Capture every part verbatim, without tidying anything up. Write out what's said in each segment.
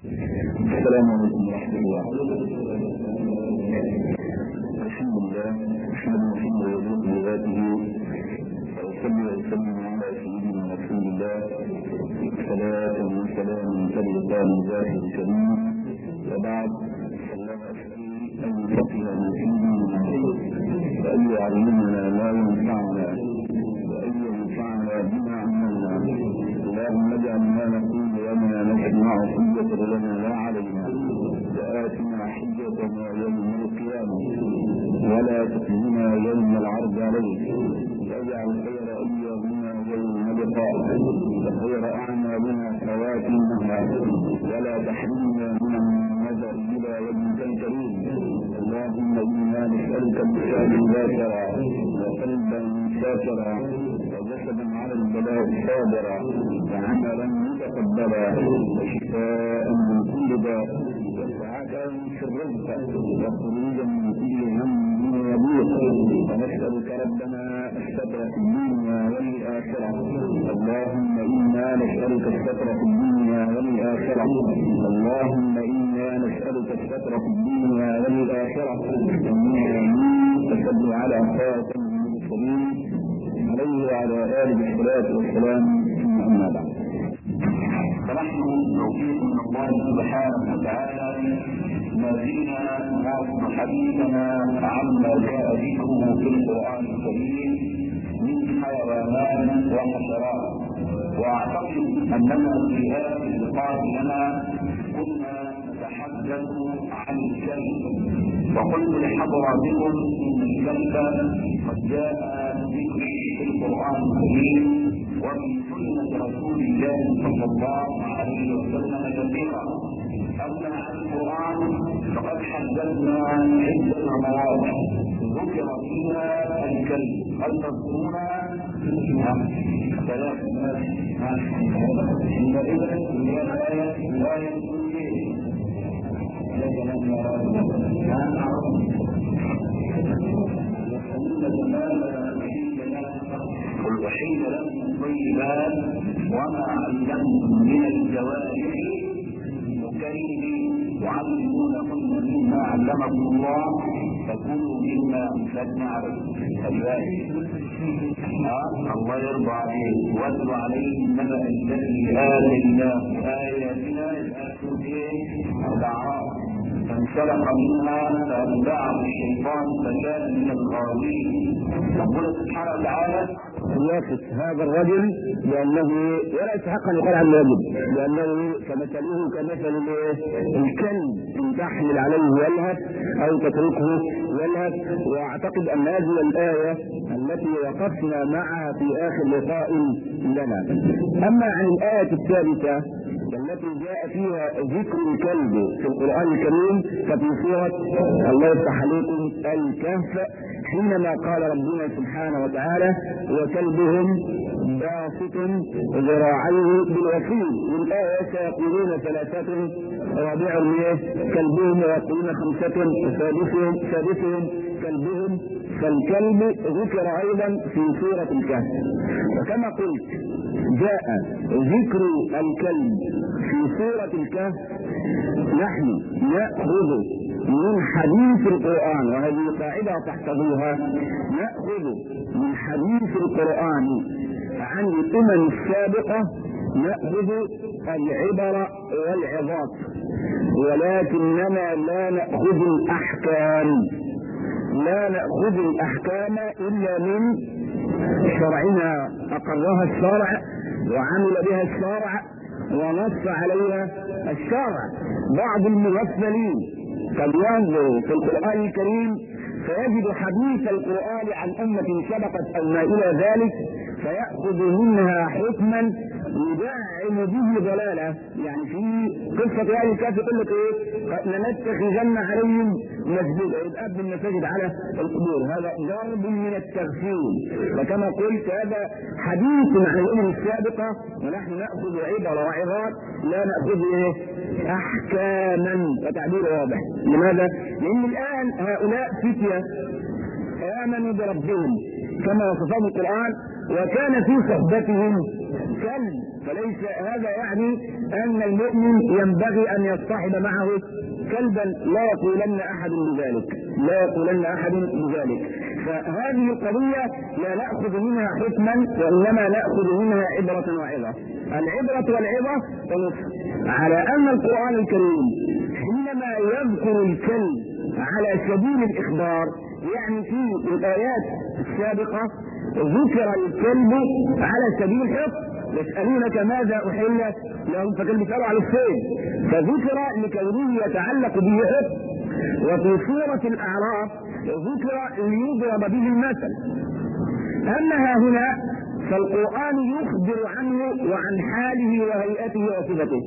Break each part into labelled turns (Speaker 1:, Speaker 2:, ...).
Speaker 1: السلام عليكم ورحمة الله. الحمد لله نحمده حمدا يليق بذاته وأصلي وأسلم على سيدنا رسول الله صلاة وسلام تلقان ذاته الكريم. وبعد فالله أسأل أن يفقهنا في ديننا وأن يعلمنا ما ينفعنا وأن ينفعنا بما علمنا. اللهم اجعل ما نقول وما نسمع حجة لنا لا علينا، وآتنا حجتنا يوم القيامة ولا تخزنا يوم العرض عليك. واجعل خير أيامنا يوم لقائك وخير أعمالنا خواتمها، ولا تحرمنا من النظر إلى وجهك الكريم. اللهم إنا نسألك بشأن ذاكرا وقلبا شاكرا وجسدا على البلاء صابرا وعملا متقبلا وشفاء من كل داء وسعادة في الرزق وخروجا من كل هم وضيق. ونسألك ربنا الستر في الدنيا والآخرة. اللهم إنا نسألك الستر في الدنيا والآخرة. اللهم إنا نسألك الستر في الدنيا والآخرة. آمين. وصل على خاتم المرسلين عليه وعلى آله الصلاة والسلام. أما بعد،
Speaker 2: فنحن توفيق من الله سبحانه وتعالى ما زلنا نعرض حديثنا عما جاء ذكره في القرآن الكريم من حيوانات وحشرات. واعتقد اننا في هذا اللقاء لنا كنا نتحدث عن الكلب، وقلت لحضراتكم ان الكلب قد جاء ذكره في القرآن الكريم وفي سنة رسول الله صلى الله عليه وسلم كثيرا. أما عن القرآن فقد حدثنا عدة مواضع ذكر فيها الكلب. هل تذكرونها؟ ثلاث قل وحيد لكم الطيبات وما علمتم من الجوارح مكرمين وعلمونهن مما علمكم الله فكلوا مما امسكنا عليكم. الله يرضى عليك. واتل عليهم نبأ الذي آتيناه آياتنا الأعراف فانسلخ منها فأتبعه الشيطان فكان من الغاوين. ربنا سبحانه وتعالى
Speaker 1: يصف هذا الرجل لأنه ولا يستحق أن يقال عنه رجل، لأنه كمثله كمثل الكلب إن تحمل عليه يلهث أو تتركه يلهث. وأعتقد أن هذه الآية التي وقفنا معها في آخر لقاء لنا. أما عن الآية الثالثة التي جاء فيها ذكر الكلب في القرآن الكريم ففي سورة الله يفتح عليكم الكهف، حينما قال ربنا سبحانه وتعالى وكلبهم باسط ذراعيه بالوصيل. والآية سيقولون ثلاثة رابعهم كلبهم ويقولون خمسة سادسهم سادسهم كلبهم. فالكلب ذكر أيضا في سورة الكهف. وكما قلت جاء ذكر الكلب في سورة الكهف نحن نأخذ من حديث القرآن، وهذه قاعدة تحفظوها، نأخذ من حديث القرآن عن الأمم السابقة نأخذ العبر والعظات، ولكننا لا نأخذ الأحكام لا نأخذ الأحكام إلا من شرعنا أقرها الشرع وعمل بها الشرع ونص عليها الشرع. بعض المغفلين قد ينظر في القرآن الكريم فيجد حديث القرآن عن أمة سبقت أو ما إلى ذلك فيأخذ منها حكما يدعم به ضلالة. يعني في قصة آل الكهف يقول لك ايه؟ لنتخذن عليهم مسجدا، يبقى ابن المساجد على القبور. هذا ضرب من التغفيل. وكما قلت هذا حديث عن الأمم السابقة ونحن نأخذ عبر وعظات لا نأخذ ايه؟ أحكاما. وتعبير واضح. لماذا؟ لأن الآن هؤلاء فتية آمنوا بربهم كما وصفهم القرآن، وكان في صحبتهم كلب، فليس هذا يعني ان المؤمن ينبغي ان يصطحب معه كلبا، لا يقولن احد بذلك، لا يقولن احد بذلك. فهذه القضية لا نأخذ منها حكما وإنما نأخذ منها عبرة وعظة. العبرة والعظة تنص على أن القرآن الكريم حينما يذكر الكلب على سبيل الإخبار، يعني في الآيات السابقة ذكر الكلب على سبيل الحفظ، يسألونك ماذا أحل لهم، فكان بيسألوا على الصيد فذكر لكونه يتعلق به حفظ. وفي سورة الأعراف ذكر ليضرب به المثل. أما هنا فالقرآن يخبر عنه وعن حاله وهيئته وصفته.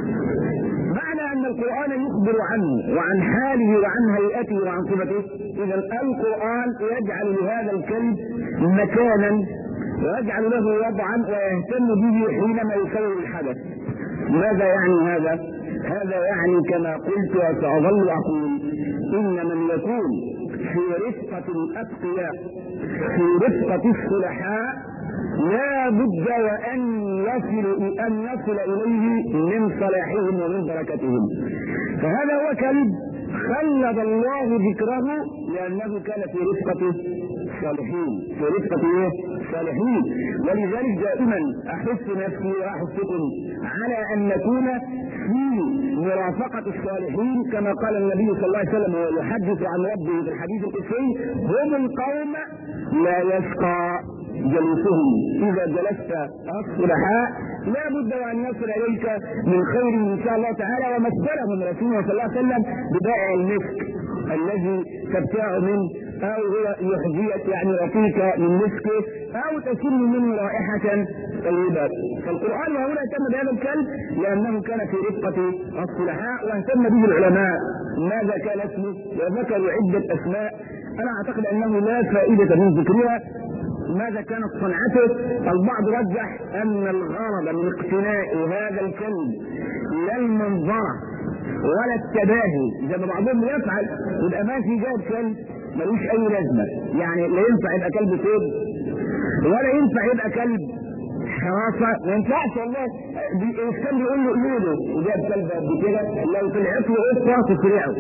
Speaker 1: معنى أن القرآن يخبر عنه وعن حاله وعن هيئته وعن صفته، إذا القرآن يجعل لهذا الكلب مكانا ويجعل له وضعا ويهتم به حينما يسوي الحدث. ماذا يعني هذا؟ هذا يعني كما قلت وسأظل أقول إن من يكون في رفقة الأتقياء في رفقة الصلحاء لا بد وأن يصل أن يصل إليه من صلاحهم ومن بركتهم. فهذا هو كلب خلد الله ذكره لأنه كان في رفقة الصالحين، في رفقة الصالحين. ولذلك دائما أحث نفسي وأحثكم على أن نكون في مرافقة الصالحين، كما قال النبي صلى الله عليه وسلم ويحدث عن ربه في الحديث القدسي: هم القوم لا يشقى جلوسهم. إذا جلست الصلحاء لا بد وأن يصل إليك من خير إن شاء الله تعالى. ومثلهم رسوله صلى الله عليه وسلم ببائع المسك الذي تبتاع منه، أو هو يحذيك يعني رفيق من مسكه، أو تشم منه رائحة طيبة. فالقرآن هنا اهتم بهذا الكلب لأنه كان في رفقة الصلحاء، واهتم به العلماء. ماذا كان اسمه؟ وذكروا عدة أسماء أنا أعتقد أنه لا فائدة من ذكرها. ماذا كانت صنعته؟ البعض رجح أن الغرض من اقتناء هذا الكلب لا المنظرة ولا التباهي زي ما بعضهم يفعل، يبقى ماشي جاب كلب ملوش أي لازمة، يعني لا ينفع يبقى كلب صيد ولا ينفع يبقى كلب حراسة، ما ينفعش والله. كان بيقول له قولوا وجاب كلب قد كده لو طلعت له قطة تسرعه،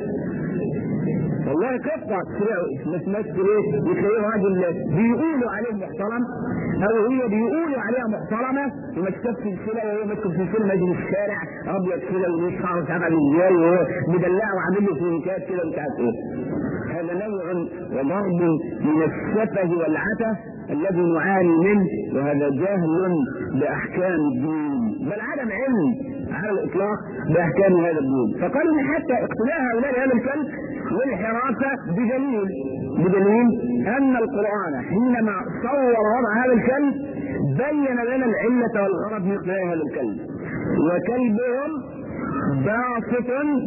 Speaker 1: والله قطة تسرعه مش ماسك ليه؟ يتلاقيه راجل بيقولوا عليه محترم أو هي بيقولوا عليها محترمة وماسكة في سلسلة، وهو ماسك في سلسلة ماشي في الشارع أبيض كده وليه شعره مش عارف ازاي وهو مدلعه وعامل له فلوكات كده مش عارف إيه. هذا نوع وضرب من السفه والعته الذي نعاني منه، وهذا جهل بأحكام الدين، بل عدم علم على الإطلاق بأحكام هذا الدين. فقالوا حتى اقتناء هؤلاء هذا الكلب والحراسة بدليل بدليل أن القرآن حينما صور وضع هذا الكلب بين لنا العلة والغرض من اقتناء هذا الكلب. وكلبهم باسط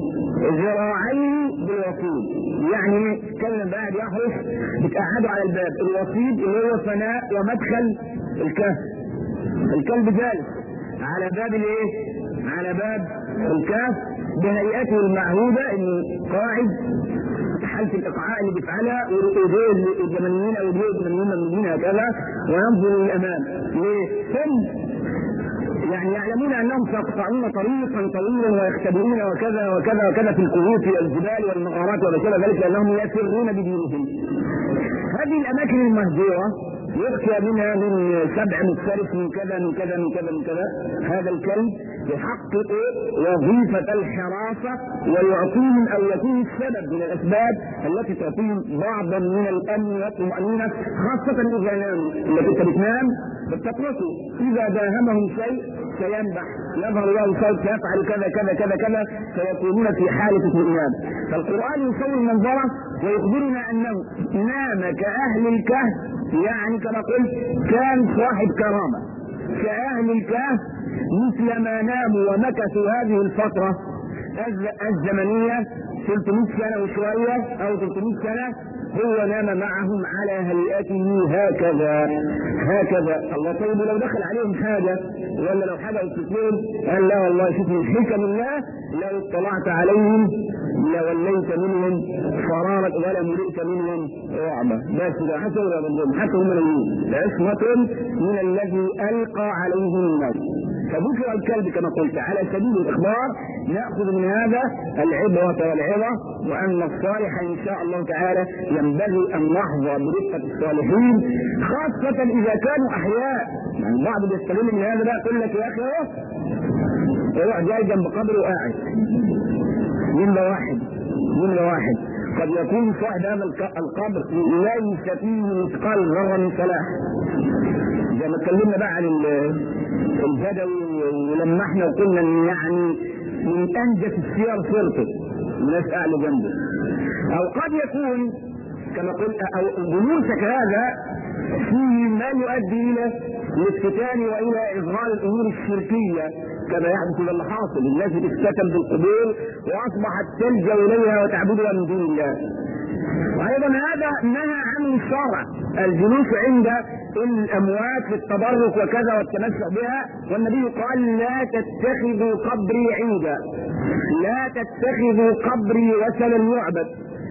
Speaker 1: ذراعيه بالوصيد، يعني كلب قاعد يحرس بتقعده على الباب، الوصيد اللي هو فناء ومدخل الكهف. الكلب جالس على باب الايه؟ على باب الكهف بهيئته المعهوده، انه قاعد حالة الاقعاء اللي بيفعلها وايديه الجماليين او ايديه الجماليين ممدودين هكذا وينظر للامام. ليه؟ ثم يعني يعلمون انهم سيقطعون طريقا طويلا ويختبئون وكذا وكذا وكذا في الكهوف والجبال والمغارات وما شابه ذلك، لانهم يسرون بدينهم. هذه الاماكن المهجوره يخشى منها من سبع مفترس من كذا من كذا من كذا من كذا. هذا الكلب يحقق وظيفة الحراسة ويعطيهم أو يكون السبب من الأسباب التي تعطيهم بعضا من الأمن والطمأنينة، خاصة إذا ناموا. التي أنت بتنام بتتركه، إذا داهمهم شيء سينبح يظهر له صوت سيفعل كذا كذا كذا كذا، فيكونون في حالة اطمئنان. فالقرآن يصور منظرة ويخبرنا أنه نام كأهل الكهف، يعني كما قلت كان صاحب كرامة كأهل الكهف، مثل ما ناموا ومكثوا هذه الفترة الزمنية ثلاثمائة سنة وشوية أو ثلاثمائة سنة هو نام معهم على هيئته هكذا هكذا. الله طيب لو دخل عليهم حاجه ولا لو حاجه وتسلم قال لا والله شوف من حكم الله لو اطلعت عليهم لوليت منهم فرارا ولا ملئت منهم رعبا. بس ده حتى ولا بنهم حتى هم نايمين عصمه من الذي القى عليهم الناس. فذكر الكلب كما قلت على سبيل الاخبار، ناخذ من هذا العبره والعظه، وان الصالح ان شاء الله تعالى ينبغي ان نحظى برفقه الصالحين خاصه اذا كانوا احياء. يعني البعض بيستغل من هذا بقى يقول لك يا اخي اهو يروح جاي جنب قبره وقاعد. نمره واحد نمره واحد قد يكون صاحب هذا القبر ليس فيه مثقال ذره من صلاح. زي ما اتكلمنا بقى عن البدوي ولمحنا وقلنا ان يعني من انجس السير صرته الناس قاعده جنبه. او قد يكون كما قلت او جلوسك هذا فيه ما يؤدي الى الافتتان والى اظهار الامور الشركيه كما يحدث الى اللي حاصل. الناس بتفتتن بالقبور واصبحت تلجا اليها وتعبدها من دون الله. وايضا هذا نهى عنه الشرع الجلوس عند الاموات في التبرك وكذا والتمسح بها، والنبي قال لا تتخذوا قبري عيدا، لا تتخذوا قبري وثنا يعبد.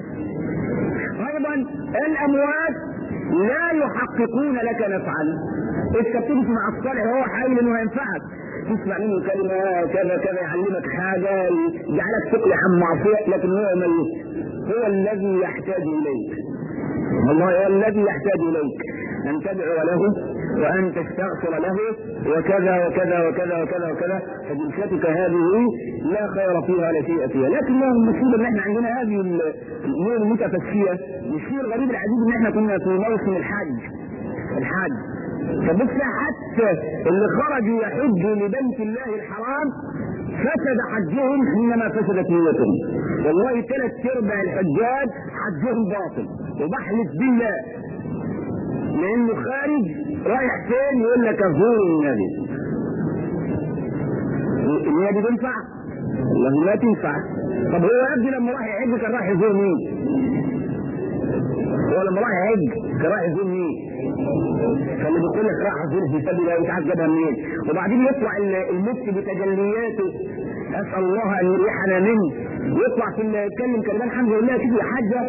Speaker 1: ايضا الاموات لا يحققون لك نفعا. انت بتمشي مع الصالح وهو حي انه ينفعك، تسمع منه كلمه كذا كذا يعلمك حاجه يجعلك تقلع عن معصيه، لكن هو ميت. هو الذي يحتاج اليك، والله هو الذي يحتاج اليك ان تدعو له وان تستغفر له وكذا وكذا وكذا وكذا وكذا. فجلستك هذه لا خير فيها ولا شيء فيها. لكن المصيبه ان احنا عندنا هذه الامور المتفشيه. الشيء الغريب العجيب ان احنا كنا في موسم الحج الحج فبص حتى اللي خرجوا يحجوا لبيت الله الحرام فسد حجهم حينما فسدت نيتهم. والله ثلاث ارباع الحجاج حجهم باطل، وبحلف بالله لانه خارج رايح فين يقول لك ازور النبي. النبي تنفع؟ والله لا تنفع. طب هو يا ابني لما راح يحج كان راح يزور مين؟ هو لما راح يحج كان راح يزور مين؟ فاللي بيقول لك راح ازور في سبيل الله وتعرف جابها منين؟ وبعدين يطلع المفتي بتجلياته اسال الله ان يريحنا منه، يطلع في يتكلم كلام حمد لله كده يا حاجه.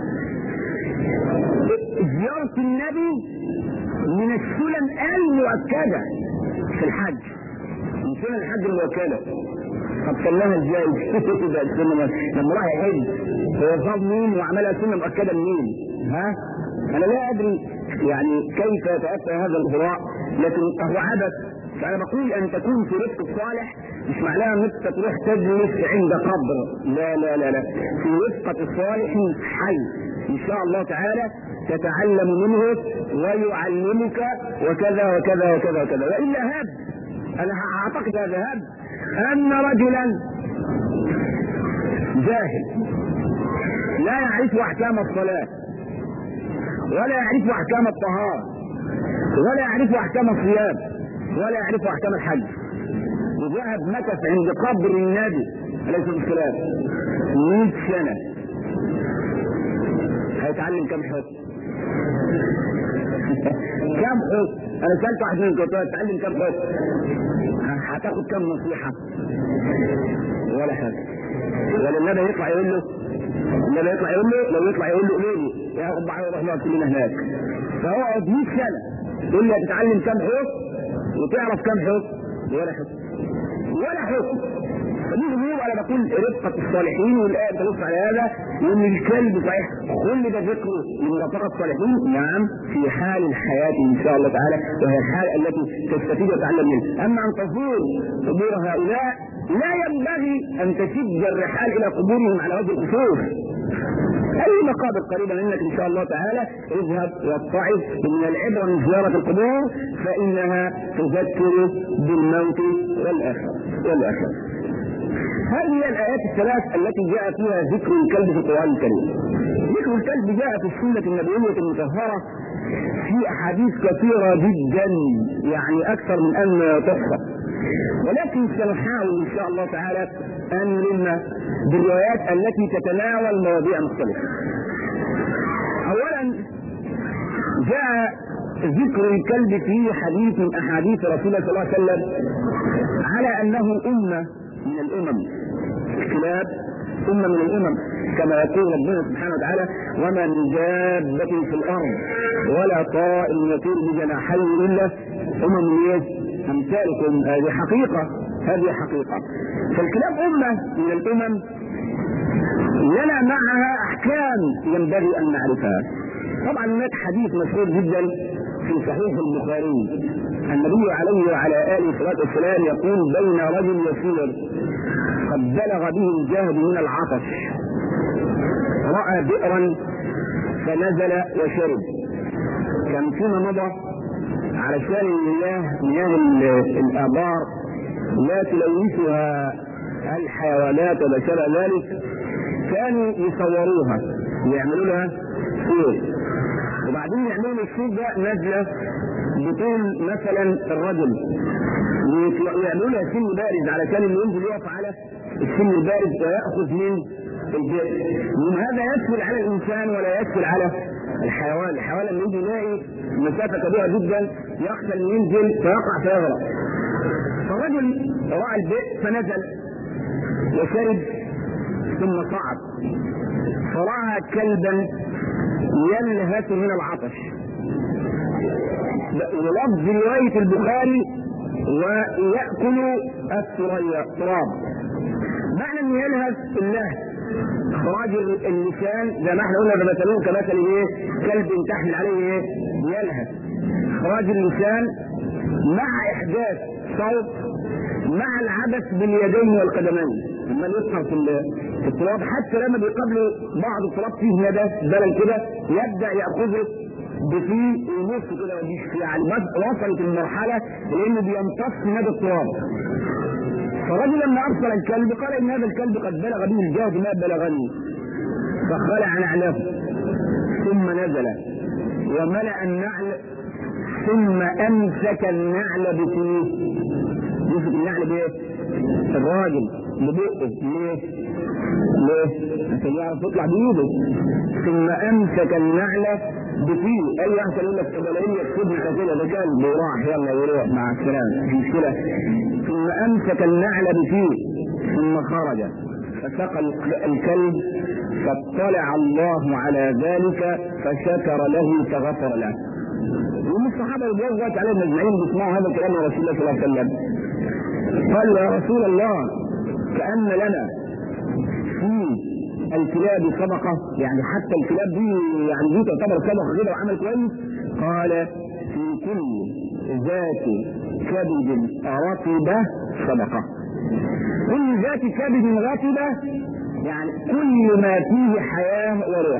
Speaker 1: زياره النبي من السنن المؤكده في الحج، من سنن الحج المؤكده. طب صلاها ازاي؟ لما راح يحج هو صاب مين وعملها سنه مؤكده منين؟ ها؟ انا لا ادري يعني كيف يتاتى هذا الهراء، لكن هو عبث. فانا بقول ان تكون في رفق الصالح مش معناها ان انت تروح تجلس عند قبر، لا لا لا لا، في رفقه الصالح حي ان شاء الله تعالى تتعلم منه ويعلمك وكذا وكذا وكذا وكذا. والا هب، انا اعتقد هذا هب ان رجلا جاهل لا يعرف احكام الصلاه ولا يعرف احكام الطهاره ولا يعرف احكام الصيام ولا يعرف احكام الحج، وذهب مكث عند قبر النبي عليه الصلاه والسلام مئة سنه، هيتعلم كم حكم؟ كم حكم؟ انا سالت واحد منكم قلت له هتتعلم كم حكم؟ هتاخد كم نصيحه؟ ولا حاجه. ولا النبي يطلع يقول له النبي يطلع يقول له لو يطلع يقول له قولوا لي يا رب بعد نروح نقعد كلنا هناك. فهو قعد مئة سنه تقول لي هتتعلم كم حكم وتعرف كم حكم؟ ولا حكم ولا حكم. فدي امور انا بقول رفقه الصالحين، والايه تنص على هذا وان الكلب صحيح كل ده ذكره لمرافقه الصالحين. نعم في حال الحياه ان شاء الله تعالى، وهي الحال التي تستفيد وتتعلم منها. اما ان تزور قبور هؤلاء لا ينبغي ان تشد الرحال الى قبورهم على وجه الخصوص. اي مقابر قريبه منك ان شاء الله تعالى اذهب واتعظ. من العبره من زياره القبور فانها تذكر بالموت والاخره والاخره. هذه الايات الثلاث التي جاء فيها ذكر الكلب في القران الكريم. ذكر الكلب جاء في السنه النبويه المطهره في احاديث كثيره جدا، يعني اكثر من ان تحصى، ولكن سنحاول ان شاء الله تعالى ان نلم بالروايات التي تتناول مواضيع مختلفه. اولا جاء ذكر الكلب في حديث من احاديث رسول الله صلى الله عليه وسلم على انه امه من الامم. الكلاب امه من الامم كما يقول ربنا سبحانه وتعالى: وما من دابة في الارض ولا طائر يطير بجناحيه الا امم امثالكم. هذه حقيقه، هذه حقيقه. فالكلاب امه من الامم لنا معها احكام ينبغي ان نعرفها. طبعا هناك حديث مشهور جدا في صحيح البخاري، النبي عليه وعلى اله الصلاه والسلام يقول: بين رجل يسير قد بلغ به الجهد من العطش راى بئرا فنزل وشرب. كان فيما مضى علشان المياه مياه الابار لا تلوثها الحيوانات ولا شابه ذلك، كانوا يصوروها ويعملوا لها سور، وبعدين يعملوا السور ده نازله بطول مثلا الرجل، ويعملوا لها سن بارد علشان اللي ينزل يقف على السن البارد ويأخذ من البئر. ومن هذا يسهل على الانسان ولا يسهل على الحيوان. الحيوان لما يجي يلاقي مسافه كبيره جدا يخشى ان ينزل فيقع فيغرق. فالرجل راى البئر فنزل وشرب ثم صعد فراى كلبا يلهث من العطش. ولفظ روايه البخاري: ويأكل التراب. معنى ان يلهث اللهث اخراج اللسان زي ما احنا قلنا بمثلون كمثل ايه؟ كلب تحمل عليه ايه؟ يلهث. اخراج اللسان مع احداث صوت مع العبث باليدين والقدمين لما يظهر في التراب، حتى لما بيقابلوا بعض التراب فيه ندى بلل كده يبدا ياخذه بفيه ونص كده ويجيش، يعني وصلت المرحله لانه بيمتص ندى التراب. فالرجل لما ارسل الكلب قال ان هذا الكلب قد بلغ به الجهد ما بلغني، فخلع نعله ثم نزل وملأ النعل ثم امسك النعل بفيه. يمسك النعل بايه؟ الراجل ببقه. ليه؟ ليه؟ عشان يعرف يطلع بايده. ثم امسك النعل بفيه. اي واحد يقول لك طب لان يكتبني كده ده كلب وراح يلا يروح مع السلامه، مش مشكله. ثم امسك النعل بفيه ثم خرج فسقى الكلب فاطلع الله على ذلك فشكر له فغفر له. ومن الصحابه اللي جاءوا عليهم اجمعين بيسمعوا هذا الكلام من رسول الله صلى الله عليه وسلم قالوا: يا رسول الله كأن لنا في الكلاب صدقه، يعني حتى الكلاب دي يعني دي تعتبر صدقه كده وعمل كويس. قال: في كل ذات كبد رطبه صدقه. كل ذات كبد رطبه يعني كل ما فيه حياه وروح.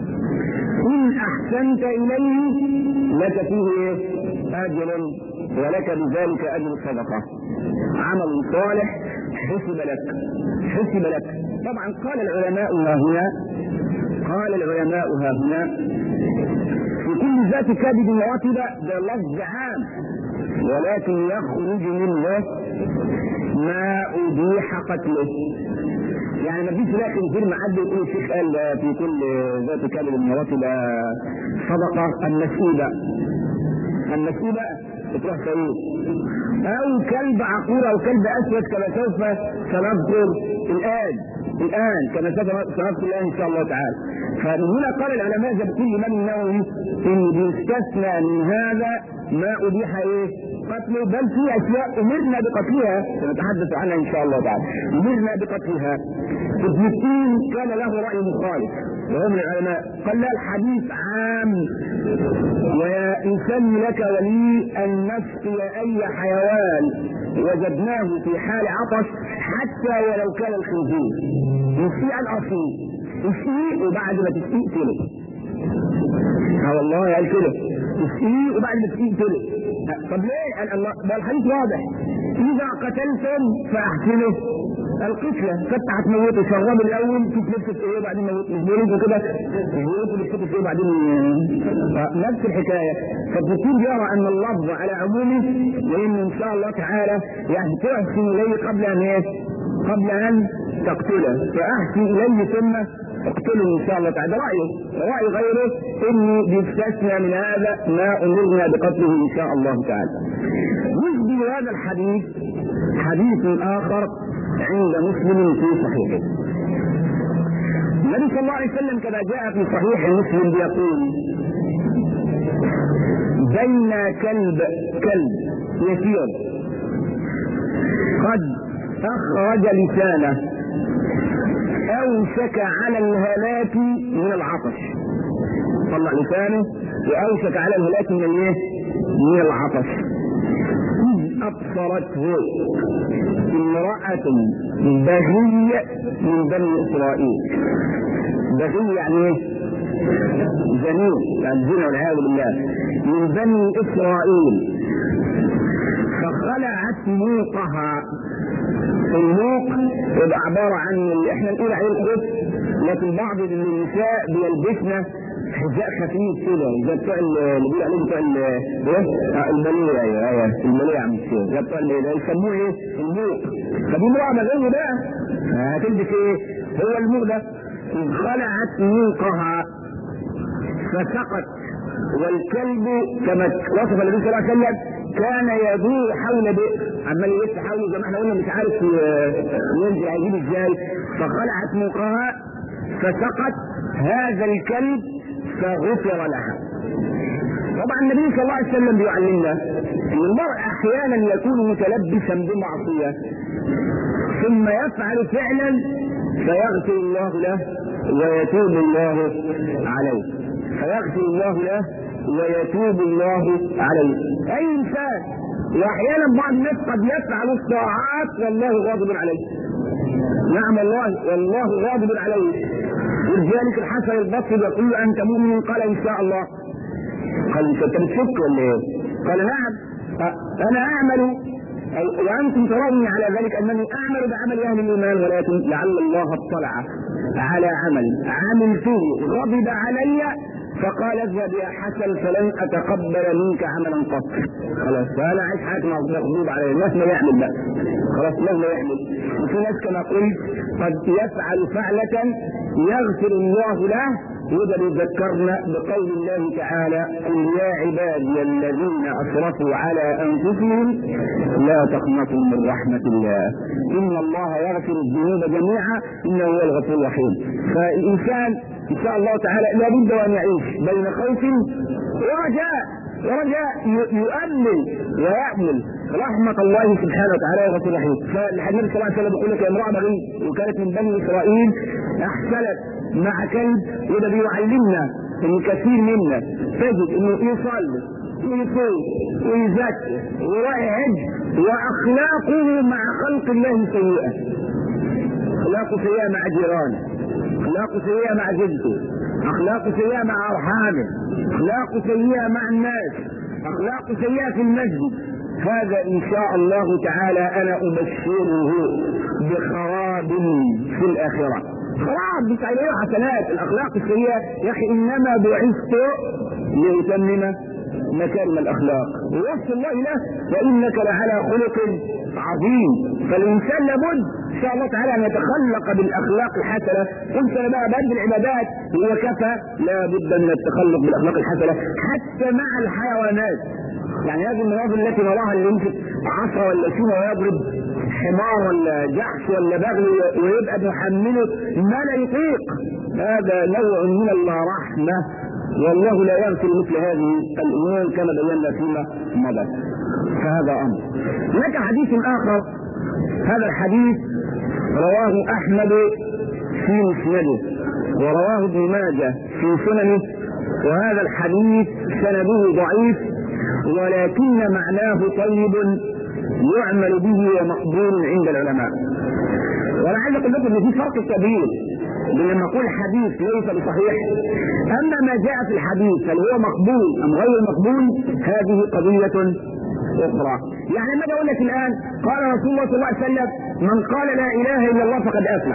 Speaker 1: إن أحسنت إليه لك فيه أجر ولك بذلك أجر الصدقة. عمل صالح حسب لك حسب لك. طبعا قال العلماء ها هنا قال العلماء ها هنا في كل ذات كبد رطبة ده لفظ عام، ولكن يخرج منه ما أبيح قتله. يعني ما تجيش لا خنزير معدي يقول الشيخ قال في كل ذات كبد رطبة صدقة. المسؤولة المسؤولة بتروح سعيد او كلب عقور او كلب اسود كما سوف سنذكر الان الان كما سوف سنذكر الان ان شاء الله تعالى. فمن هنا قال العلماء زي كل من النووي ان بيستثنى من هذا ما ابيح ايه قتله، بل في اشياء امرنا بقتلها سنتحدث عنها ان شاء الله تعالى. امرنا بقتلها. ابن التين كان له راي مخالف وهو من العلماء قال: لا الحديث عام ويسن لك ولي ان نسقي اي حيوان وجدناه في حال عطش حتى ولو كان الخنزير. نسقي عن اصيل تسقيه وبعد ما تسقيه تلف. اه والله قال كده تسقيه وبعد ما تسقيه تلف. طب ليه؟ قال الله ده الحديث واضح: اذا قتلتم فاحسنوا القتله. فانت هتموته شغال الاول شوف نفسك ايه وبعدين موته. مش بيقولوا كده مش بيقولوا نفسك ايه وبعدين نفس الحكايه. فالدكتور يرى ان اللفظ على عمومه وان ان شاء الله تعالى يعني تحسن اليه قبل ان ايه؟ قبل ان تقتله. فاحسن اليه ثم اقتلوا ان شاء الله تعالى. رايه راي غيره اني بيستثنى من هذا ما امرنا بقتله ان شاء الله تعالى. يشبه هذا الحديث حديث اخر عند مسلم في صحيحه. النبي صلى الله عليه وسلم كما جاء في صحيح مسلم بيقول: بين كلب كلب يسير قد اخرج لسانه اوشك على الهلاك من العطش، طلع لسانه واوشك على الهلاك من الايه؟ من العطش. اذ ابصرته امرأة بغي من بني اسرائيل. بغي يعني ايه؟ زنين، يعني زنا والعياذ بالله، من بني اسرائيل، فخلعت موقها. الموق يبقى عبارة عن اللي احنا نقول عليه الخف، لكن بعض النساء بيلبسنا حذاء خفيف كده زي بتوع اللي بيقول عليه بتوع المالية. ايوه ايوه المالية يا عم الشيخ، زي بتوع اللي يسموه ايه؟ الموق. فدي امرأة مغنية بقى هتلبس ايه؟ هو الموق ده. خلعت موقها فسقط، والكلب كما وصف النبي صلى الله عليه وسلم كان يدور حول بئر، عمال يلف حوله زي ما احنا قلنا مش عارف ينزل هيجيب ازاي. فخلعت موقها فسقط هذا الكلب فغفر لها. طبعا النبي صلى الله عليه وسلم بيعلمنا ان المرء احيانا يكون متلبسا بمعصيه ثم يفعل فعلا فيغفر الله له ويتوب الله عليه، فيغفر الله له ويتوب الله عليه. اي انسان، واحيانا بعض الناس قد يفعل الطاعات والله غاضب عليه. نعم والله والله غاضب عليه. ولذلك الحسن البصري يقول: انت مؤمن؟ قال ان شاء الله. قال: انت بتشك ولا ايه؟ قال: نعم انا اعمل وانتم تروني على ذلك انني اعمل بعمل اهل الايمان، ولكن لعل الله اطلع على عمل عملته غضب علي فقال: اذهب يا حسن فلن اتقبل منك عملا قط. خلاص انا عايش حياتي مغضوب علي، الناس ما يعمل بقى خلاص لازم يعمل. وفي ناس كما قلت قد يفعل فعلة يغفر الله له، وده بيذكرنا بقول الله تعالى: قل يا عبادي الذين اسرفوا على انفسهم لا تقنطوا من رحمة الله ان الله يغفر الذنوب جميعا انه هو الغفور الرحيم. فالانسان ان شاء الله تعالى لابد ان يعيش بين خوف ورجاء، ورجاء يؤمن ويأمل رحمة الله سبحانه وتعالى وغفور رحيم. فالنبي صلى الله عليه وسلم يقول لك: يا امرأة بغي وكانت من بني اسرائيل احسنت مع كلب. وده بيعلمنا ان كثير منا تجد انه يصلي ويصوم ويزكي ويراعي حج واخلاقه مع خلق الله سيئة. اخلاقه سيئة مع جيرانه، اخلاقه سيئة مع جدته، اخلاقه سيئة مع ارحامه، اخلاقه سيئة مع الناس، اخلاقه سيئة في المسجد. هذا ان شاء الله تعالى انا ابشره بخراب في الاخرة. خراب مش عليه حسنات. الاخلاق السيئة يا اخي انما بعثت لاتمم مكارم الاخلاق، ووصف الله له: وانك لعلى خلق عظيم. فالانسان لابد ان شاء الله تعالى ان يتخلق بالاخلاق الحسنه. قلت انا بقى بقدم العبادات هو كفى، لابد من التخلق بالاخلاق الحسنه حتى مع الحيوانات. يعني هذه المناظر التي نراها اللي يمسك عصا ولا سينه ويضرب حمار ولا جحش ولا بغل ويبقى محمله ما لا يطيق، هذا نوع من الرحمه، والله لا يغفر مثل هذه الامور كما بينا فيما مضى. فهذا امر. هناك حديث اخر، هذا الحديث رواه احمد في مسنده ورواه ابن ماجه في سننه، وهذا الحديث سنده ضعيف ولكن معناه طيب يعمل به ومقبول عند العلماء. وانا عايز اقول لكم ان في فرق كبير بين لما اقول حديث ليس بصحيح، اما ما جاء في الحديث هل هو مقبول ام غير مقبول هذه قضية اخرى. يعني لما اقول لك الان قال رسول الله صلى الله عليه وسلم: من قال لا اله الا الله فقد افلح.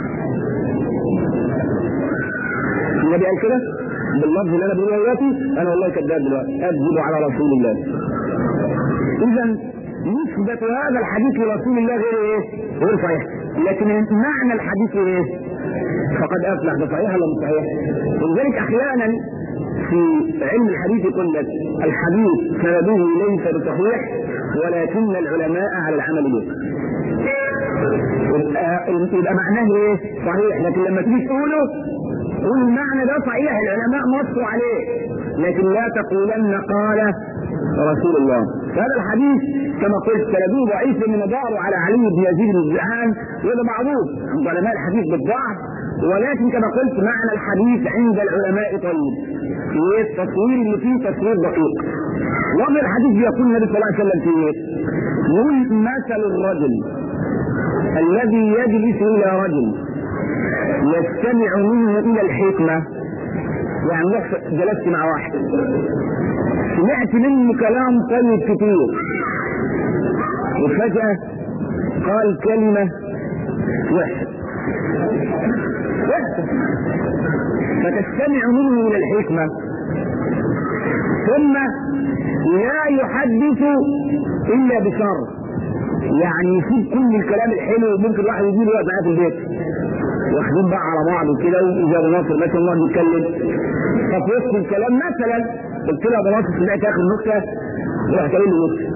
Speaker 1: النبي قال كده باللفظ اللي انا بقوله دلوقتي؟ انا والله كذاب دلوقتي اكذب على رسول الله. اذا نسبة هذا الحديث لرسول الله غير ايه؟ غير صحيح. لكن معنى الحديث ايه؟ فقد افلح. ده صحيح ولا مش صحيح؟ ولذلك احيانا في علم الحديث يقول لك الحديث سنده ليس بصحيح ولكن العلماء على العمل به. يبقى, يبقى معناه ايه؟ صحيح، لكن لما تيجي تقوله قول المعنى ده صحيح العلماء نصوا عليه، لكن لا تقولن قال رسول الله. هذا الحديث كما قلت سندوه ضعيف من داره على علي بن يزيد بن الجعان، وهذا معروف عند علماء الحديث بالضعف، ولكن كما قلت معنى الحديث عند العلماء طيب. في التصوير اللي فيه تصوير دقيق. ومن الحديث بيقول النبي صلى الله عليه وسلم فيه يقول مثل الرجل الذي يجلس الى رجل يستمع منه الى الحكمه، يعني جلست مع واحد سمعت منه كلام طيب كتير وفجأة قال كلمة وحشة وحشة فتستمع منه الى الحكمة ثم لا يحدث الا بشر، يعني يسيب كل الكلام الحلو. ممكن واحد يجي له يقعد معاه في البيت واخدين بقى على بعض وكده، واذا ابو ناصر مثلا الله بيتكلم ففي وسط الكلام مثلا قلت له ابو ناصر سمعت اخر نكته، راح قايل له نكته.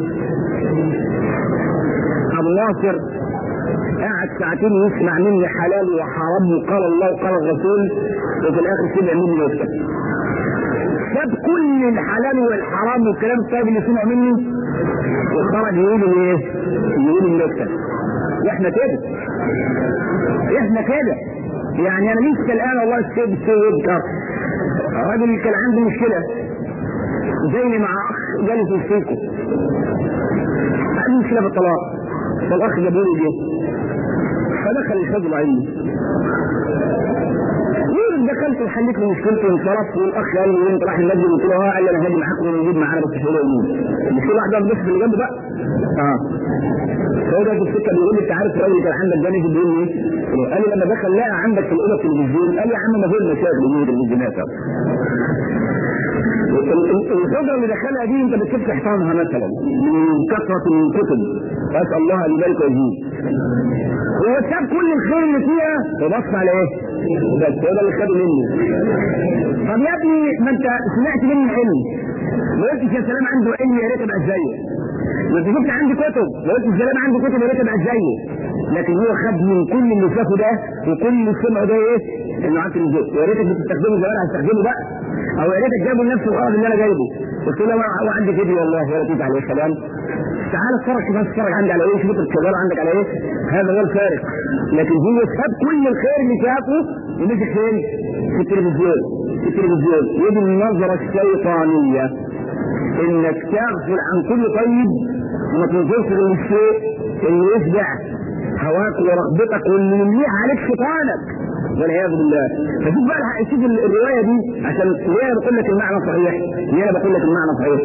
Speaker 1: ابو ناصر قعد ساعتين يسمع مني حلال وحرام وقال الله وقال الرسول، وفي الاخر سمع مني نكته. ساب كل الحلال والحرام والكلام الطيب اللي سمع مني وخرج يقول ايه؟ يقول النكته. واحنا كده احنا كده يعني انا لسه الان والله السيد السيد الراجل كان عنده مشكله زي مع اخ جالس يشتكي عنده مشكله في الطلاق، فالاخ جابوا لي دي فدخل الخجل عندي دخلت وحليت له مشكلته وانصرفت، والاخ قال لي انت رايح المسجد؟ قلت له اه. قال لي انا هاجي معاك ونجيب معانا بس شغل يمين مش كل واحد بس اللي جنبه بقى. اه هو ده في السكه بيقول لي انت عارف الراجل اللي كان عندك جانب بيقول لي ايه؟ قال لي لما دخل لقى عندك في الاوضه تلفزيون. قال لي يا عم ما فيش مشاكل يجيب التلفزيونات. الحجره اللي دخلها دي انت بتشوف حيطانها مثلا من كثره الكتب، اسال الله ان يبارك ويزيد. هو ساب كل الخير اللي فيها وبص على ايه؟ بس هو ده اللي خده مني. طب يا ابني ما انت سمعت مني علم، ما قلتش يا سلام عنده علم يا ريت ابقى زيه. ما انت شفت عندي كتب، ما قلتش يا سلام عنده كتب يا ريت ابقى زيه. لكن هو خد من كل اللي شافه ده وكل اللي سمعه ده ايه؟ انه عارف الزيت. يا ريتك بتستخدمه زمان هستخدمه بقى، او يا ريتك جابه لنفس الغرض اللي انا جايبه. قلت له هو عندي فيديو والله ولا تيجي عليه السلام، تعال اتفرج كده، اتفرج عندي على ايه، شوف الشغال عندك على ايه. هذا هو الفارق. لكن هو ساب كل الخير اللي شافه ومسك فين؟ في التلفزيون. في التلفزيون ودي النظره الشيطانيه انك تغفل عن كل طيب وما تنظرش للشيء اللي يشبع هواك ورغبتك واللي يمليها عليك شيطانك والعياذ بالله. فشوف بقى شوف الروايه دي عشان ليه بقول لك المعنى صحيح؟ ليه انا بقول لك المعنى صحيح؟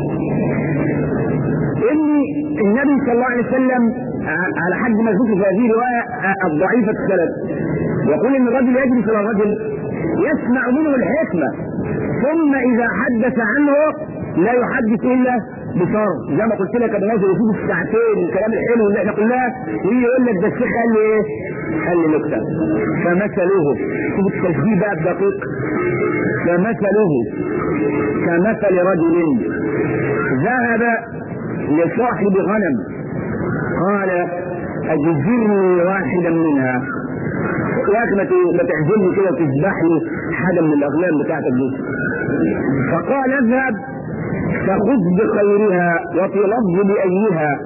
Speaker 1: ان النبي صلى الله عليه وسلم على حد ما ذكر في هذه الروايه الضعيفه السند يقول ان الرجل يجلس الى الرجل يسمع منه الحكمه ثم اذا حدث عنه لا يحدث الا بشر. زي ما قلت لك ابو ناصر يشوف الساعتين الكلام الحلو اللي احنا قلناه ويجي يقول لك ده الشيخ قال لي ايه؟ قال لي نكته. فمثله شوف التشبيه بقى بدقيق. فمثله كمثل رجل ذهب لصاحب غنم قال اجزرني واحدا منها، يا اخي ما تحزنني كده وتذبح لي حاجه من الاغلام بتاعتك دي. فقال اذهب فخذ بخيرها وتلظ بايها.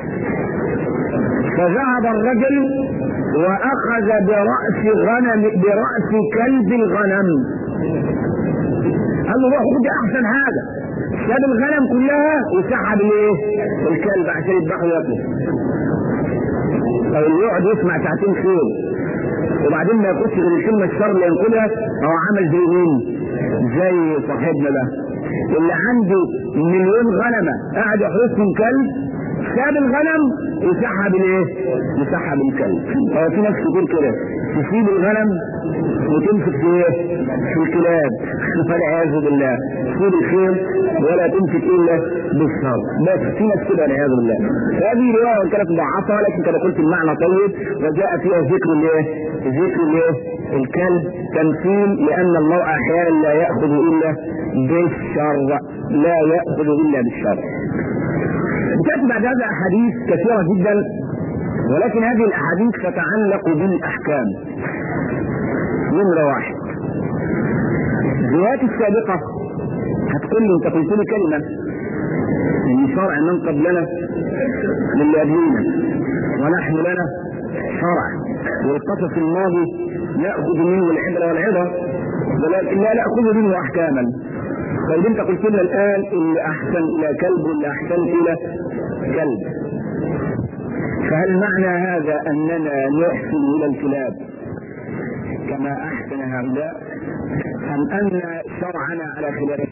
Speaker 1: فذهب الرجل واخذ براس غنم براس كلب الغنم. قال له روح خد احسن حاجه. ساب الغنم كلها وسحب الايه؟ الكلب عشان يذبحه وياكله. او اللي يقعد يسمع ساعتين خير وبعدين ما ياخدش غير الكلمه الشر اللي ينقلها، هو عمل زي مين؟ زي صاحبنا ده اللي عنده مليون غنمه قاعد يحرسهم كلب، ساب الغنم وسحب الايه؟ وسحب الكلب. هو في ناس كتير كده تسيب الغنم وتمسك في ايه؟ في الكلاب والعياذ بالله. تسيب الخيل ولا تمسك الا بالشر. بس في ناس كده والعياذ بالله. هذه روايه كانت مضاعفه لكن كما قلت المعنى طيب، وجاء فيها ذكر الايه؟ ذكر الايه؟ الكلب تمثيل، لان المرء احيانا لا ياخذ الا بالشر، لا ياخذ الا بالشر. جاءت بعد هذا احاديث كثيره جدا، ولكن هذه الاحاديث تتعلق بالاحكام. نمره واحد، الروايات السابقه هتقول لي انت قلت لي كلمه ان شرع من قبلنا للي قبلنا ونحن لنا شرع، والقصص الماضي ناخذ منه العبره والعظه ولكن لا ناخذ منه احكاما. طيب انت قلت لنا الان اللي احسن الى كلب واللي احسن الى كلب، فهل معنى هذا اننا نحسن الى الكلاب كما احسن هؤلاء، ام ان شرعنا على خلافه؟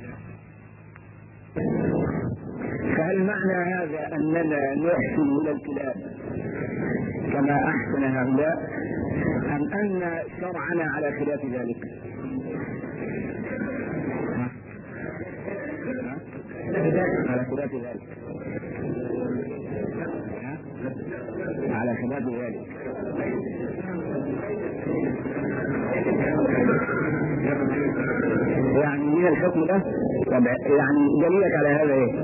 Speaker 1: فهل معنى هذا اننا نحسن الى الكلاب كما احسن هؤلاء، ام ان شرعنا على خلاف ذلك؟ على خلاف ذلك على خلاف ذلك يعني من الحكم ده؟ طب يعني دليلك على هذا ايه؟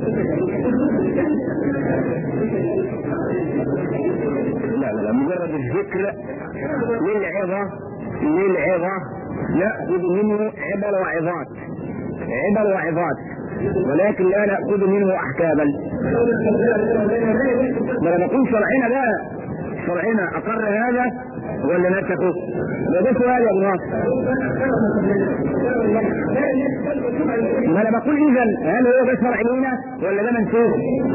Speaker 1: لا لا لا، مجرد الذكر للعظة للعظة نأخذ منه عبر وعظات عبر وعظات ولكن لا نأخذ منه أحكاما. ما نقول شرعنا لا شرعنا أقر هذا ولا نسخه؟ ده سؤال يا ابن ما انا بقول اذا هل هو ده شرع لنا ولا ده منسوخ؟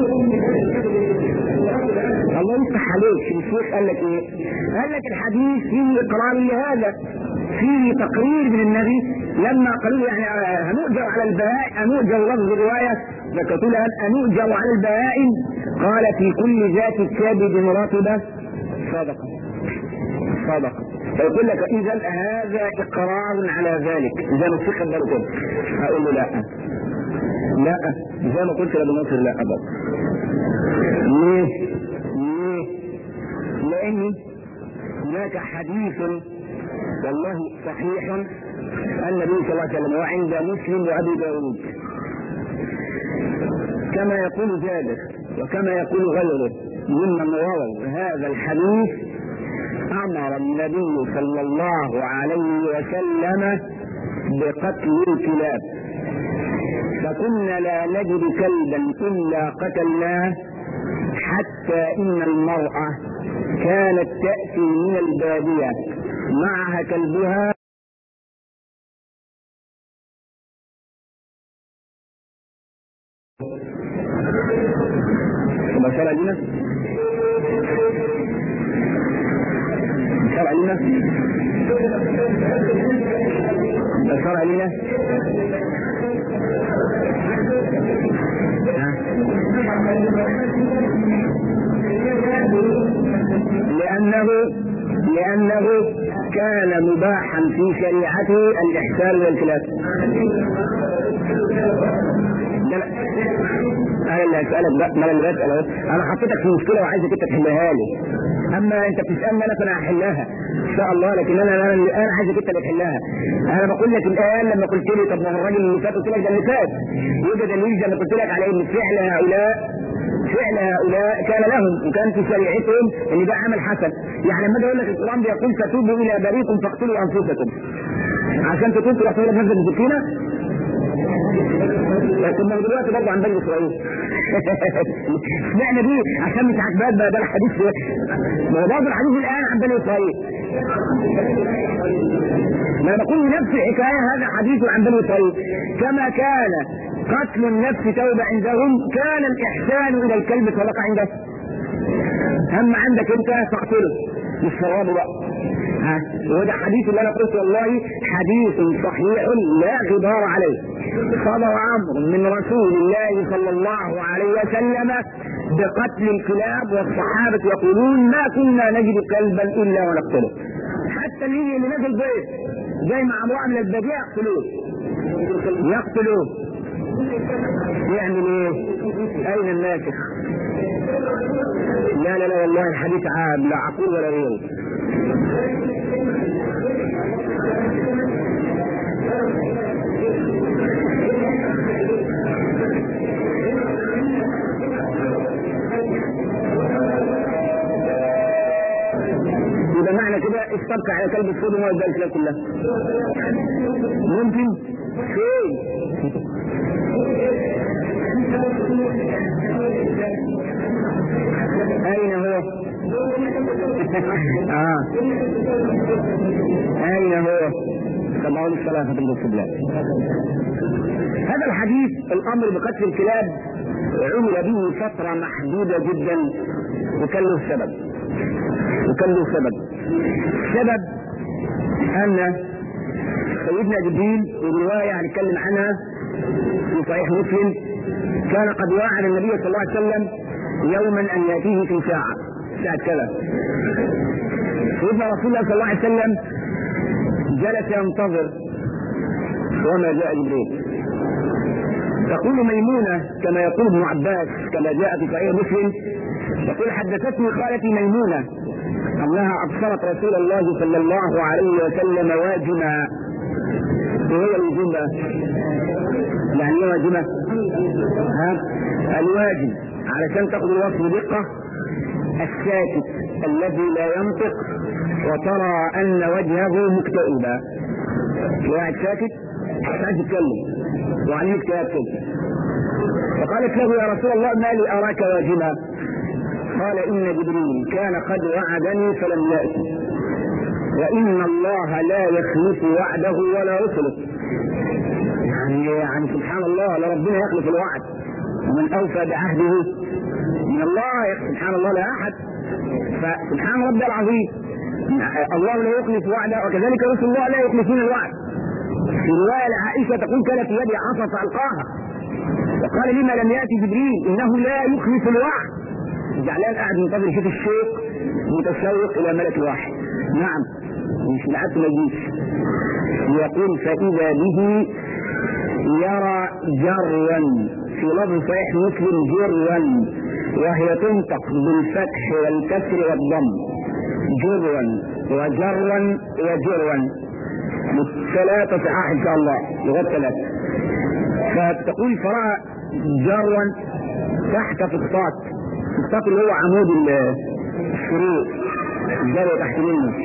Speaker 1: الله يفتح عليك. الشيخ قال لك ايه؟ قال لك الحديث فيه اقرار لهذا، فيه تقرير من النبي لما قالوا يعني هنؤجر على البهائم، هنؤجر لفظ الروايه ذكرت لها هنؤجر على البهائم، قال في كل ذات كبد رطبه صدقه صدقه. فيقول لك اذا هذا اقرار على ذلك. اذا ما الشيخ قال كده هقول له لا لا، زي ما قلت لابن ناصر لا ابدا. ليه؟ ليه؟ لان هناك حديث والله صحيح النبي صلى الله عليه وسلم وعند مسلم وابي داود كما يقول جابر وكما يقول غيره ممن رووا هذا الحديث، امر النبي صلى الله عليه وسلم بقتل الكلاب، فكنا لا نجد كلبا الا قتلناه، حتى ان المرأة كانت تأتي من البادية معها كلبها ما شرع لنا شرع لنا شرع لنا لأنه لأنه كان مباحا في شريعته الإحسان والكلاب. أنا اللي أسألك بقى، ما أنا اللي بسأل، أنا حطيتك في مشكلة وعايزك أنت تحلها لي. أما أنت بتسألني أنا فأنا هحلها إن شاء الله، لكن أنا أنا أنا عايزك أنت اللي تحلها. أنا بقول لك الآن لما قلت لي طب ما هو الراجل اللي فات قلت لك ده اللي فات، يوجد دليل زي ما قلت لك على إن فعل هؤلاء فعل هؤلاء كان لهم وكان في شريعتهم ان ده عمل حسن. يعني لما اجي اقول لك القران بيقول فتوبوا الى باريكم فاقتلوا انفسكم، عشان تكون تروح تقول لك نفسك بالسكينه، لكن ما دلوقتي برضه عن بني اسرائيل اشمعنى دي؟ عشان مش عاجباك بقى ده الحديث وحش. ما هو برضه الحديث الان عن بني اسرائيل. ما بقول نفس الحكايه، هذا حديث عن بني اسرائيل. كما كان قتل النفس توبه عندهم كان الاحسان الى الكلب صدقه عندك. هم عندك انت فاقتله مش ثوابه بقى. ها وده حديث اللي انا قلت والله حديث صحيح لا غبار عليه، صدر امر من رسول الله صلى الله عليه وسلم بقتل الكلاب، والصحابه يقولون ما كنا نجد كلبا الا ونقتله، حتى اللي اللي نازل بيت زي مع امرأة من البديع يقتلوه يقتلوه يعمل ايه؟ اين الناسخ؟ لا لا لا والله الحديث عام لا عقول ولا غيره. يبقى معنى كده استبقى على كلب الصوت وما يبقى الكلاب كلها ممكن فين اين هو اه اين هو سمعوا الصلاة في البلاد. هذا الحديث الامر بقتل الكلاب عمل به فترة محدودة جدا وكان له سبب وكان له سبب سبب ان سيدنا جبريل ورواية هنتكلم عنها في صحيح مسلم كان قد وعد النبي صلى الله عليه وسلم يوما ان ياتيه في ساعة ساعة كذا. سيدنا رسول الله صلى الله عليه وسلم جلس ينتظر وما جاء جبريل. تقول ميمونة كما يقول ابن عباس كما جاء في صحيح مسلم تقول حدثتني خالتي ميمونة انها ابصرت رسول الله صلى الله عليه وسلم واجما. وهي الوجوم يعني ايه واجمة؟ ها الواجب علشان تاخذ الوصف بدقة الساكت الذي لا ينطق وترى ان وجهه مكتئبا. واحد ساكت مش عايز يتكلم وعليه اكتئاب كده. فقالت له يا رسول الله ما لي اراك واجما؟ قال ان جبريل كان قد وعدني فلم يأتي وان الله لا يخلف وعده ولا رسله. يعني يعني سبحان الله لا ربنا يخلف الوعد ومن اوفى بعهده من الله سبحان الله لا احد. فسبحان ربي العظيم الله لا يخلف وعده وكذلك رسول الله لا يخلفون الوعد. في رواية لعائشة تقول كانت في يدي عصا فألقاها وقال لما لم يأتي جبريل إنه لا يخلف الوعد. زعلان قاعد منتظر يشوف الشوق متشوق إلى ملك الوحي. نعم مش العكس ما يجيش. يقول فإذا به يرى جرا في لفظ صحيح مسلم جرا وهي تنطق بالفتح والكسر والضم جرا وجرا وجرا ثلاثة صحاح ان شاء الله لغاية ثلاثة. فتقول فرأى جرا تحت فسطاط فسطاط اللي هو عمود الشروق الجري تحت منه.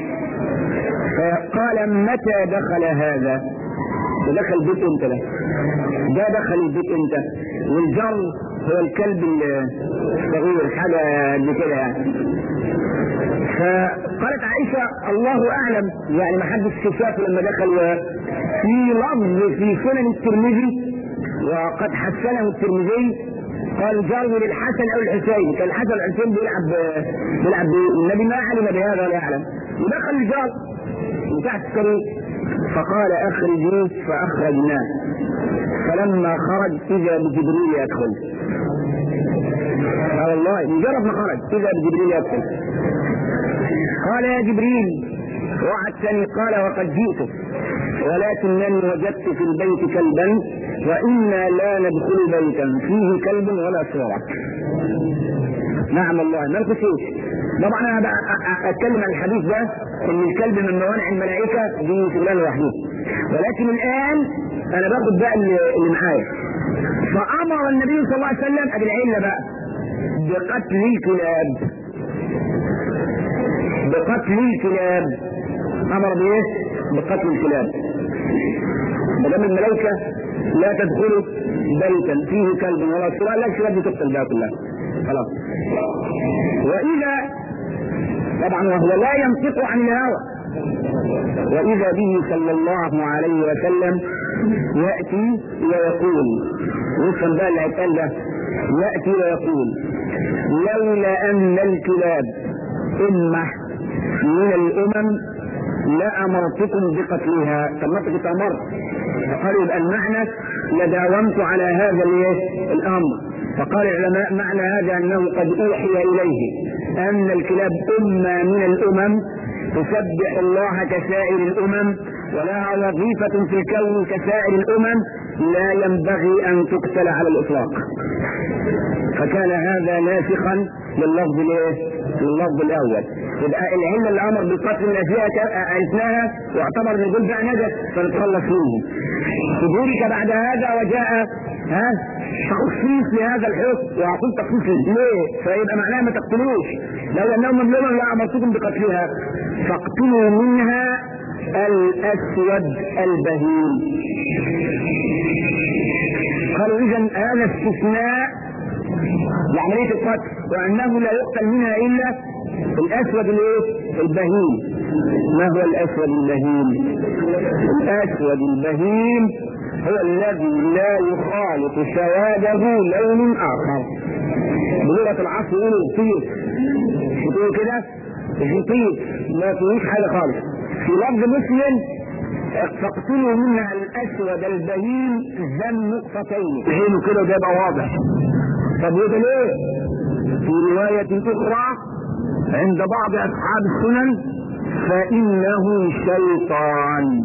Speaker 1: فقال متى دخل هذا؟ دخل البيت امتى ده؟ ده دخل البيت امتى؟ والجر هو الكلب الصغير حاجة قد كده يعني. فقالت عائشة الله اعلم يعني ما حدش شافه لما دخل. وفي لفظ في سنن الترمذي وقد حسنه الترمذي قال جار للحسن او الحسين كان الحسن والحسين بيلعب بيلعب النبي ما علم بهذا ولا يعلم. ودخل الجار من تحت السرير فقال اخرجوه فاخرجناه فلما خرج اذا بجبريل يدخل. والله مجرد ما خرج اذا بجبريل يدخل. قال يا جبريل وعدتني قال وقد جئت ولكنني وجدت في البيت كلبا وإنا لا ندخل بيتا فيه كلب ولا صورة. نعم الله ما نخشوش. طبعا انا اتكلم عن الحديث ده ان الكلب من موانع الملائكة دي شغلانه لوحده. ولكن الان انا باخد بقى اللي معايا. فامر النبي صلى الله عليه وسلم ادي العله بقى بقتل الكلاب بقتل الكلاب. امر بايه؟ بقتل الكلاب. ما دام الملائكه لا تدخل بيتا فيه كلب ولا صورة لا الكلاب دي تقتل بها كلها خلاص. واذا طبعا وهو لا ينطق عن الهوى واذا به صلى الله عليه وسلم ياتي ويقول وفهم بقى اللي هيتقال ده ياتي ويقول لولا ان الكلاب امه من الامم لامرتكم بقتلها. طب ما كنت امرت. فقالوا يبقى المعنى لداومت على هذا الامر. فقال العلماء معنى هذا انه قد اوحي اليه ان الكلاب امه من الامم تسبح الله كسائر الامم ولها وظيفة في الكون كسائر الامم لا ينبغي ان تقتل على الاطلاق. فكان هذا ناسخا لللفظ الايه؟ لللفظ الاول. يبقى العلة اللي امر بالقتل من اجلها عرفناها واعتبر ان دول بقى نجس فنتخلص منهم. تدرك بعد هذا وجاء ها تخصيص لهذا الحكم واعطوه تخصيص ليه؟ فيبقى معناها ما تقتلوش لو انهم مظلومون لا امرتكم بقتلها فاقتلوا منها الاسود البهيم. قالوا اذا هذا استثناء لعملية القتل وانه لا يقتل منها الا الاسود الايه؟ البهيم. ما هو الاسود البهيم؟ الاسود البهيم هو الذي لا يخالط سواده لون اخر. بلغة العصر يقولوا الطيف، بتقول كده الطيف ما فيهوش حاجة خالص. في لفظ مسلم فاقتلوا منها الاسود البهيم ذا النقطتين. عينه كده وده يبقى واضح. طب وده ليه؟ في رواية اخرى عند بعض اصحاب السنن فانه شيطان.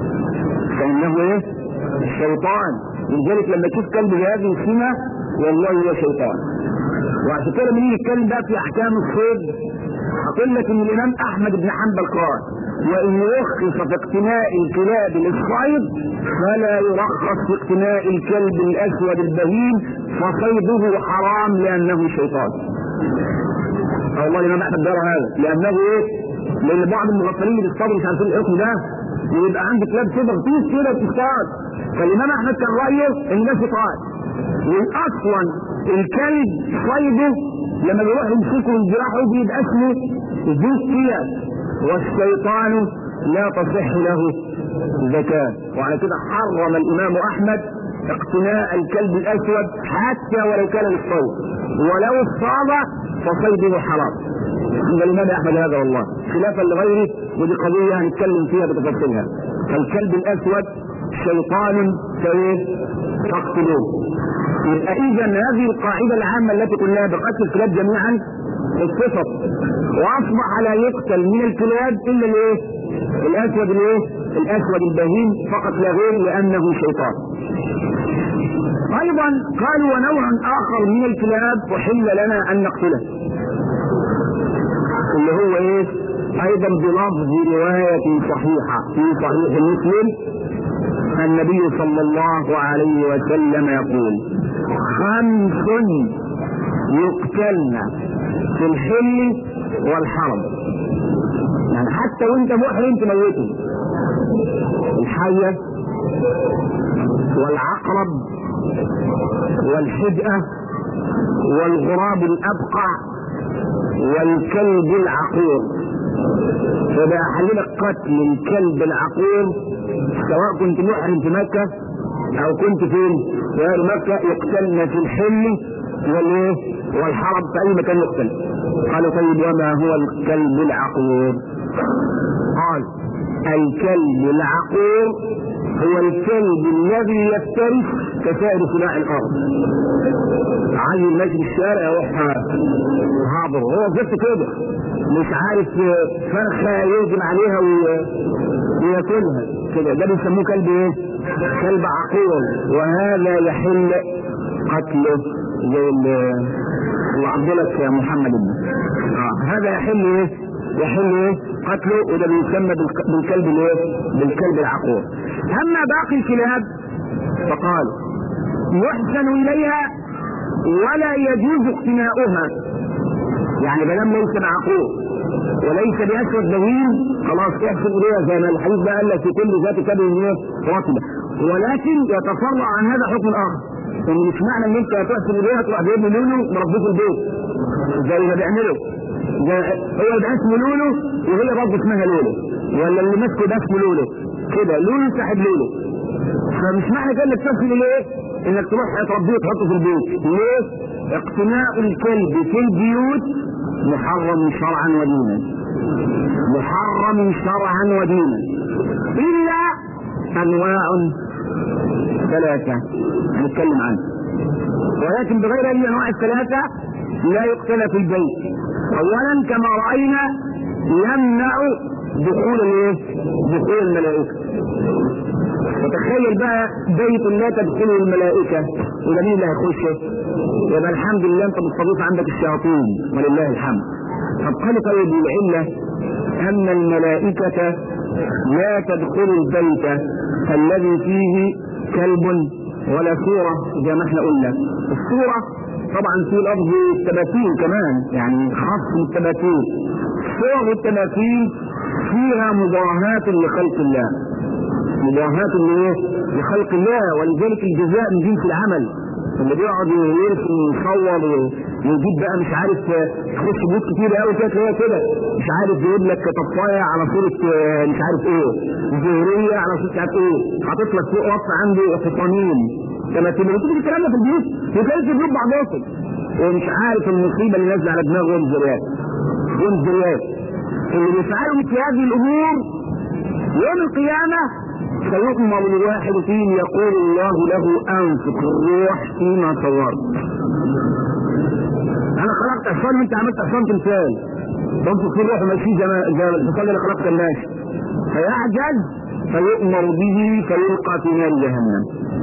Speaker 1: فانه ايه؟ الشيطان. لذلك لما تشوف كلب بهذه السمة والله هو شيطان. وعشان كده لما نيجي نتكلم بقى في احكام الصيد هقول لك ان الامام احمد بن حنبل قال وان يرخص في اقتناء الكلاب للصيد فلا يرخص في اقتناء الكلب الاسود البهيم فصيده حرام لانه شيطان. والله الامام احمد دار هذا لانه ايه؟ لان بعض المغفلين اللي بيصطادوا مش عارفين الحكم ده ويبقى عنده كلاب كده بتيجي كده بتصطاد. فالامام احمد كان رايه ان ده شيطان. واصلا الكلب صيده لما بيروح يمسكه ويجرحه بيبقى اسمه ذو السياد والشيطان لا تصح له زكاة. وعلى كده حرم الامام احمد اقتناء الكلب الاسود حتى ولو كان للصيد ولو اصطاد فصيده حرام. عند الامام احمد هذا والله خلافا لغيره ودي قضيه هنتكلم فيها بتفاصيلها. فالكلب الاسود شيطان فاقتلوه. يبقى اذا هذه القاعده العامه التي قلناها بقتل الكلاب جميعا اتفق واصبح لا يقتل من الكلاب الا الايه؟ الاسود الايه؟ الاسود البهيم فقط لا غير لانه شيطان. ايضا قالوا ونوع اخر من الكلاب احل لنا ان نقتله اللي هو ايه؟ ايضا بلفظ روايه صحيحه في صحيح مسلم النبي صلى الله عليه وسلم يقول خمس يقتلن في الحل والحرم. يعني حتى وانت محرم تموته. الحية والعقرب والحدأة والغراب الأبقع والكلب العقور. فده أحللك قتل الكلب العقور سواء كنت محرم في مكة او كنت فين في غير مكة يقتلن في الحل والايه والحرم في اي مكان يقتل. قالوا طيب وما هو الكلب العقور؟ قال الكلب العقور هو الكلب الذي يفترس كسائر سلاح الارض. عيل ماشي في الشارع يروح هابر هو بس كده مش عارف فرخه يهجم عليها وياكلها كده ده بيسموه كلب ايه؟ كلب عقور. وهذا يحل قتله زي اللي عبدلك يا محمد ابن آه. هذا يحل ايه؟ يحل ايه؟ قتله وده بيسمى بالكلب الايه؟ بالكلب العقور. اما باقي الكلاب فقال يحسن اليها ولا يجوز اقتناؤها. يعني بلام ليس بعقور وليس باسود بهيم خلاص احسن اليها زي ما الحديث ده قال لك في كل ذات كبد ايه؟ رطبه. ولكن يتفرع عن هذا حكم اخر ان مش معنى ان انت تحسن اليها تروح جايب لولو مربيه في البيت زي ما بيعملوا هو يبقى اسمه لولو وهي برضه اسمها لولو ولا اللي ماسكه ده اسمه لولو كده لولو صاحب لولو. فمش معنى كده انك تحسن اليه انك تروح تربيه وتحطه في البيت. ليه؟ اقتناء الكلب في البيوت محرم شرعا ودينا. محرم شرعا ودينا الا انواع ثلاثه هنتكلم عنها ولكن بغير هذه الانواع الثلاثه لا يقتل في البيت. اولا كما راينا يمنع دخول الايه؟ دخول الملائكه. فتخيل بقى بيت لا تدخله الملائكه، وده مين اللي هيخشه؟ يبقى الحمد لله انت مستضيف عندك الشياطين ولله الحمد. طب قالوا طيب العله ان الملائكه لا تدخل البيت الذي فيه كلب ولا صوره زي ما احنا قلنا. الصوره طبعا في لفظ التماثيل كمان، يعني خاص بالتماثيل. صور التماثيل فيها مضاهاة لخلق الله، مضاهاة لخلق الله، ولذلك الجزاء من جنس العمل. اللي بيقعد يرسم ويصور ويجيب بقى مش عارف يخش بيوت كتير قوي كده تلاقيها كده مش عارف يجيب لك طفايه على صوره مش عارف ايه، زهريه على صوره مش عارف ايه، حاطط لك فوق وصف عنده حصانين كما تبقى بتيجي الكلام ده في البيوت وكانت في البيوت بعضهم ومش عارف المصيبه اللي نازله على دماغهم زريات والزريات اللي بيفعلوا مثل هذه الامور يوم القيامه سيؤمر الواحد فيهم يقول الله له انفق الروح فيما صورت. انا خلقت حصان وانت عملت حصان تمثال، تنفق في الروح وماشي زي الحصان اللي خلقت الماشي، فيعجز فيؤمر به فيلقى في نار جهنم.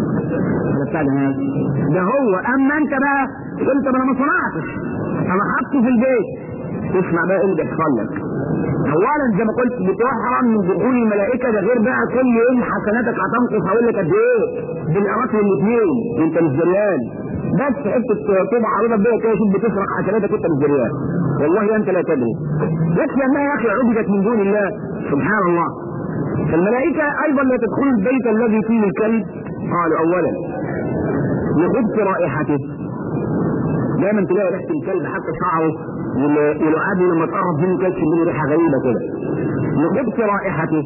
Speaker 1: ده هو. اما انت بقى قلت انا ما صنعتش، انا حاطه في البيت. اسمع بقى ايه اللي بيحصل لك. اولا زي ما قلت بتحرم من دخول الملائكه، ده غير بقى كل يوم حسناتك هتنقص. هقول لك قد ايه بالقراط الاثنين وانت مش دريان، بس حته طوبه عريضه بيها كده شوف بتسرق حسناتك وانت مش دريان، والله انت لا تدري. يكفي انها يا اخي عبدت من دون الله سبحان الله. الملائكه ايضا لا تدخل البيت الذي فيه الكلب. قالوا اولا لخبث رائحته، دايما تلاقي ريحه الكلب حتى شعره والعادي لما تقرب منه كده تشم ريحه غريبه كده. لخبث رائحته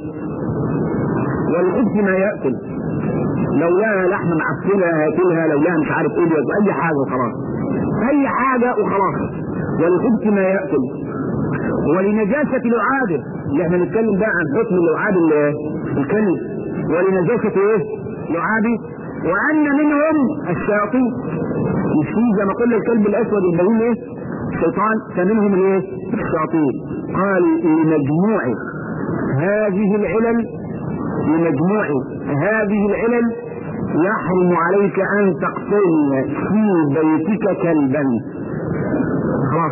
Speaker 1: ولخبث ما ياكل، لو لها لحم معفنه هاكلها، لو لها مش عارف ايه اي حاجه وخلاص، اي حاجه وخلاص. ولخبث ما ياكل ولنجاسه لعابه، اللي احنا بنتكلم بقى عن حكم لعاب الكلب ولنجاسه ايه؟ لعابه. وان منهم الشياطين، مش فيه زي ما قلنا الكلب الاسود البهيم ايه؟ الشيطان، فمنهم الايه؟ الشياطين. قال لمجموع هذه العلل لمجموع هذه العلل يحرم عليك ان تقتل في بيتك كلبا. خلاص.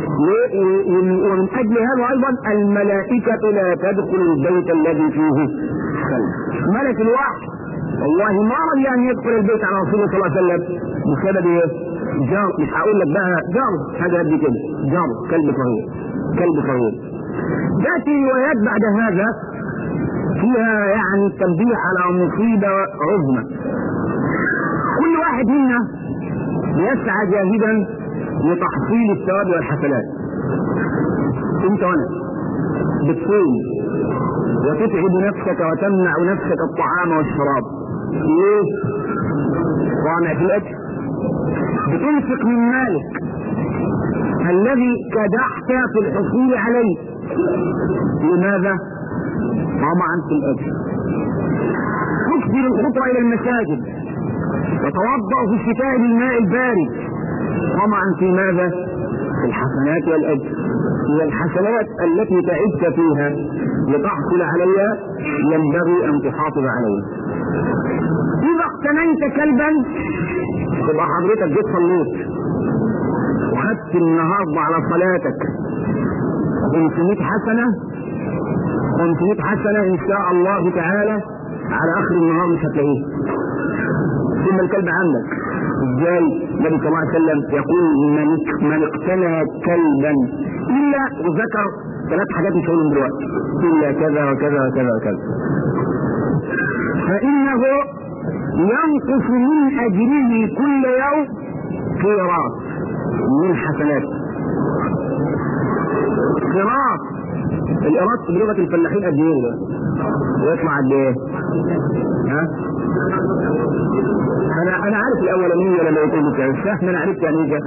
Speaker 1: ومن اجل هذا ايضا الملائكه لا تدخل البيت الذي فيه كلب. ملك الوحي والله ما رضي ان يدخل البيت على رسول الله صلى الله عليه وسلم بسبب ايه؟ جار. مش هقول لك بقى جار، حاجه قد كده، جار كلب صغير، كلب صغير. تاتي روايات بعد هذا فيها يعني التنبيه على مصيبه عظمى. كل واحد منا يسعى جاهدا لتحصيل الثواب والحسنات. انت وانا بتصوم وتتعب نفسك وتمنع نفسك الطعام والشراب، ليه؟ طامع في الاكل. بتنفق من مالك الذي كدحت في الحصول عليه، لماذا؟ طمعا في الاكل. تكثر الخطوه الى المساجد وتوضا في الشتاء بالماء البارد، طمعا في ماذا؟ في الحسنات والاجر. هي الحسنات التي تعبت فيها لتحصل عليها ينبغي ان تحافظ عليها. اذا اقتنيت كلبا تبقى حضرتك جيت صليت وخدت النهارده على صلاتك خمسمائة حسنه، خمسمائة حسنه ان شاء الله تعالى على اخر النهار مش هتلاقيه. ثم الكلب عندك ازاي؟ النبي صلى الله عليه وسلم يقول من من اقتنى كلبا الا، وذكر ثلاث حاجات مش هقولهم دلوقتي، الا كذا وكذا وكذا وكذا، فانه ينقص من اجره كل يوم قيراط من حسنات. قيراط، القيراط بلغه الفلاحين قد ايه ده؟ ويطلع قد ايه؟ ها؟ انا انا عارف الاولانيه لما يقولوا كده، السهم انا عرفت يعني ايه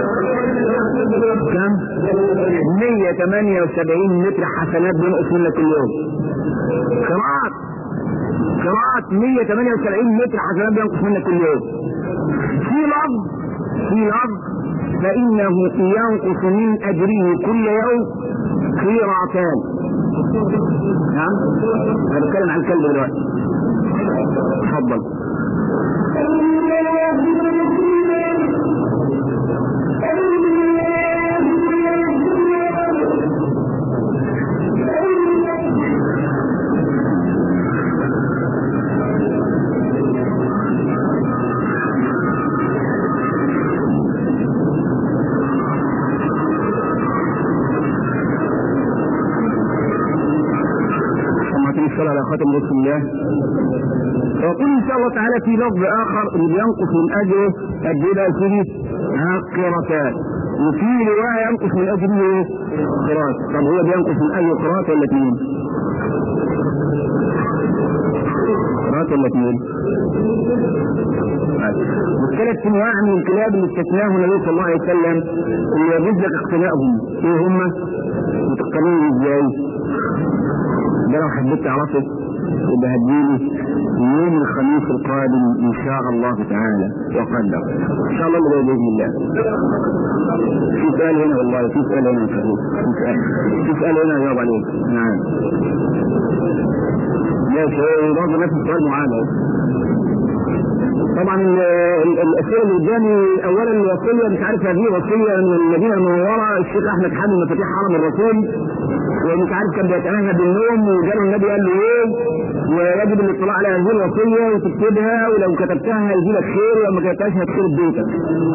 Speaker 1: كم؟ مية وثمانية وسبعين متر حسنات بينقص منك كل يوم. قراءات قراءات مية وثمانية وسبعين متر حسنات بينقص منك كل يوم. في لفظ في لفظ فانه ينقص من اجره كل يوم قيراطان. نعم انا بتكلم عن الكلب دلوقتي. اتفضل. الصلاة على خاتم رسول الله. ويقول ان شاء الله تعالى في لفظ اخر اللي بينقص من اجره قد ايه بقى سيدي؟ قراءتان. وفي روايه ينقص من اجره قراءات. طب هو بينقص من اجره قراءات ولا اثنين؟ قراءات ولا اثنين؟ والثلاث انواع من الكلاب اللي استثناهم النبي صلى الله عليه وسلم اللي يجوز لك اقتنائهم ايه هم؟ وتقتنيهم ازاي؟ ده لو حبيت تعرفه يبقى هتجيلي يوم الخميس القادم ان شاء الله تعالى وقدر ان شاء الله اللي باذن الله. في سؤال هنا والله في سؤال هنا في سؤال في سؤال هنا جاوب عليه. نعم ماشي برضه نفس السؤال معانا. طبعا الاسئله اللي قدامي اولا الوصيه مش عارف هذه وصيه من المدينه المنوره الشيخ احمد حامد مفاتيح حرم الرسول ومش عارف كان بيتنهى بالنوم وجاله النبي قال له ايه ويجب الاطلاع على هذه الوصيه وتكتبها ولو كتبتها هيجي لك خير ولو ما كتبتهاش هتخرب بيتك.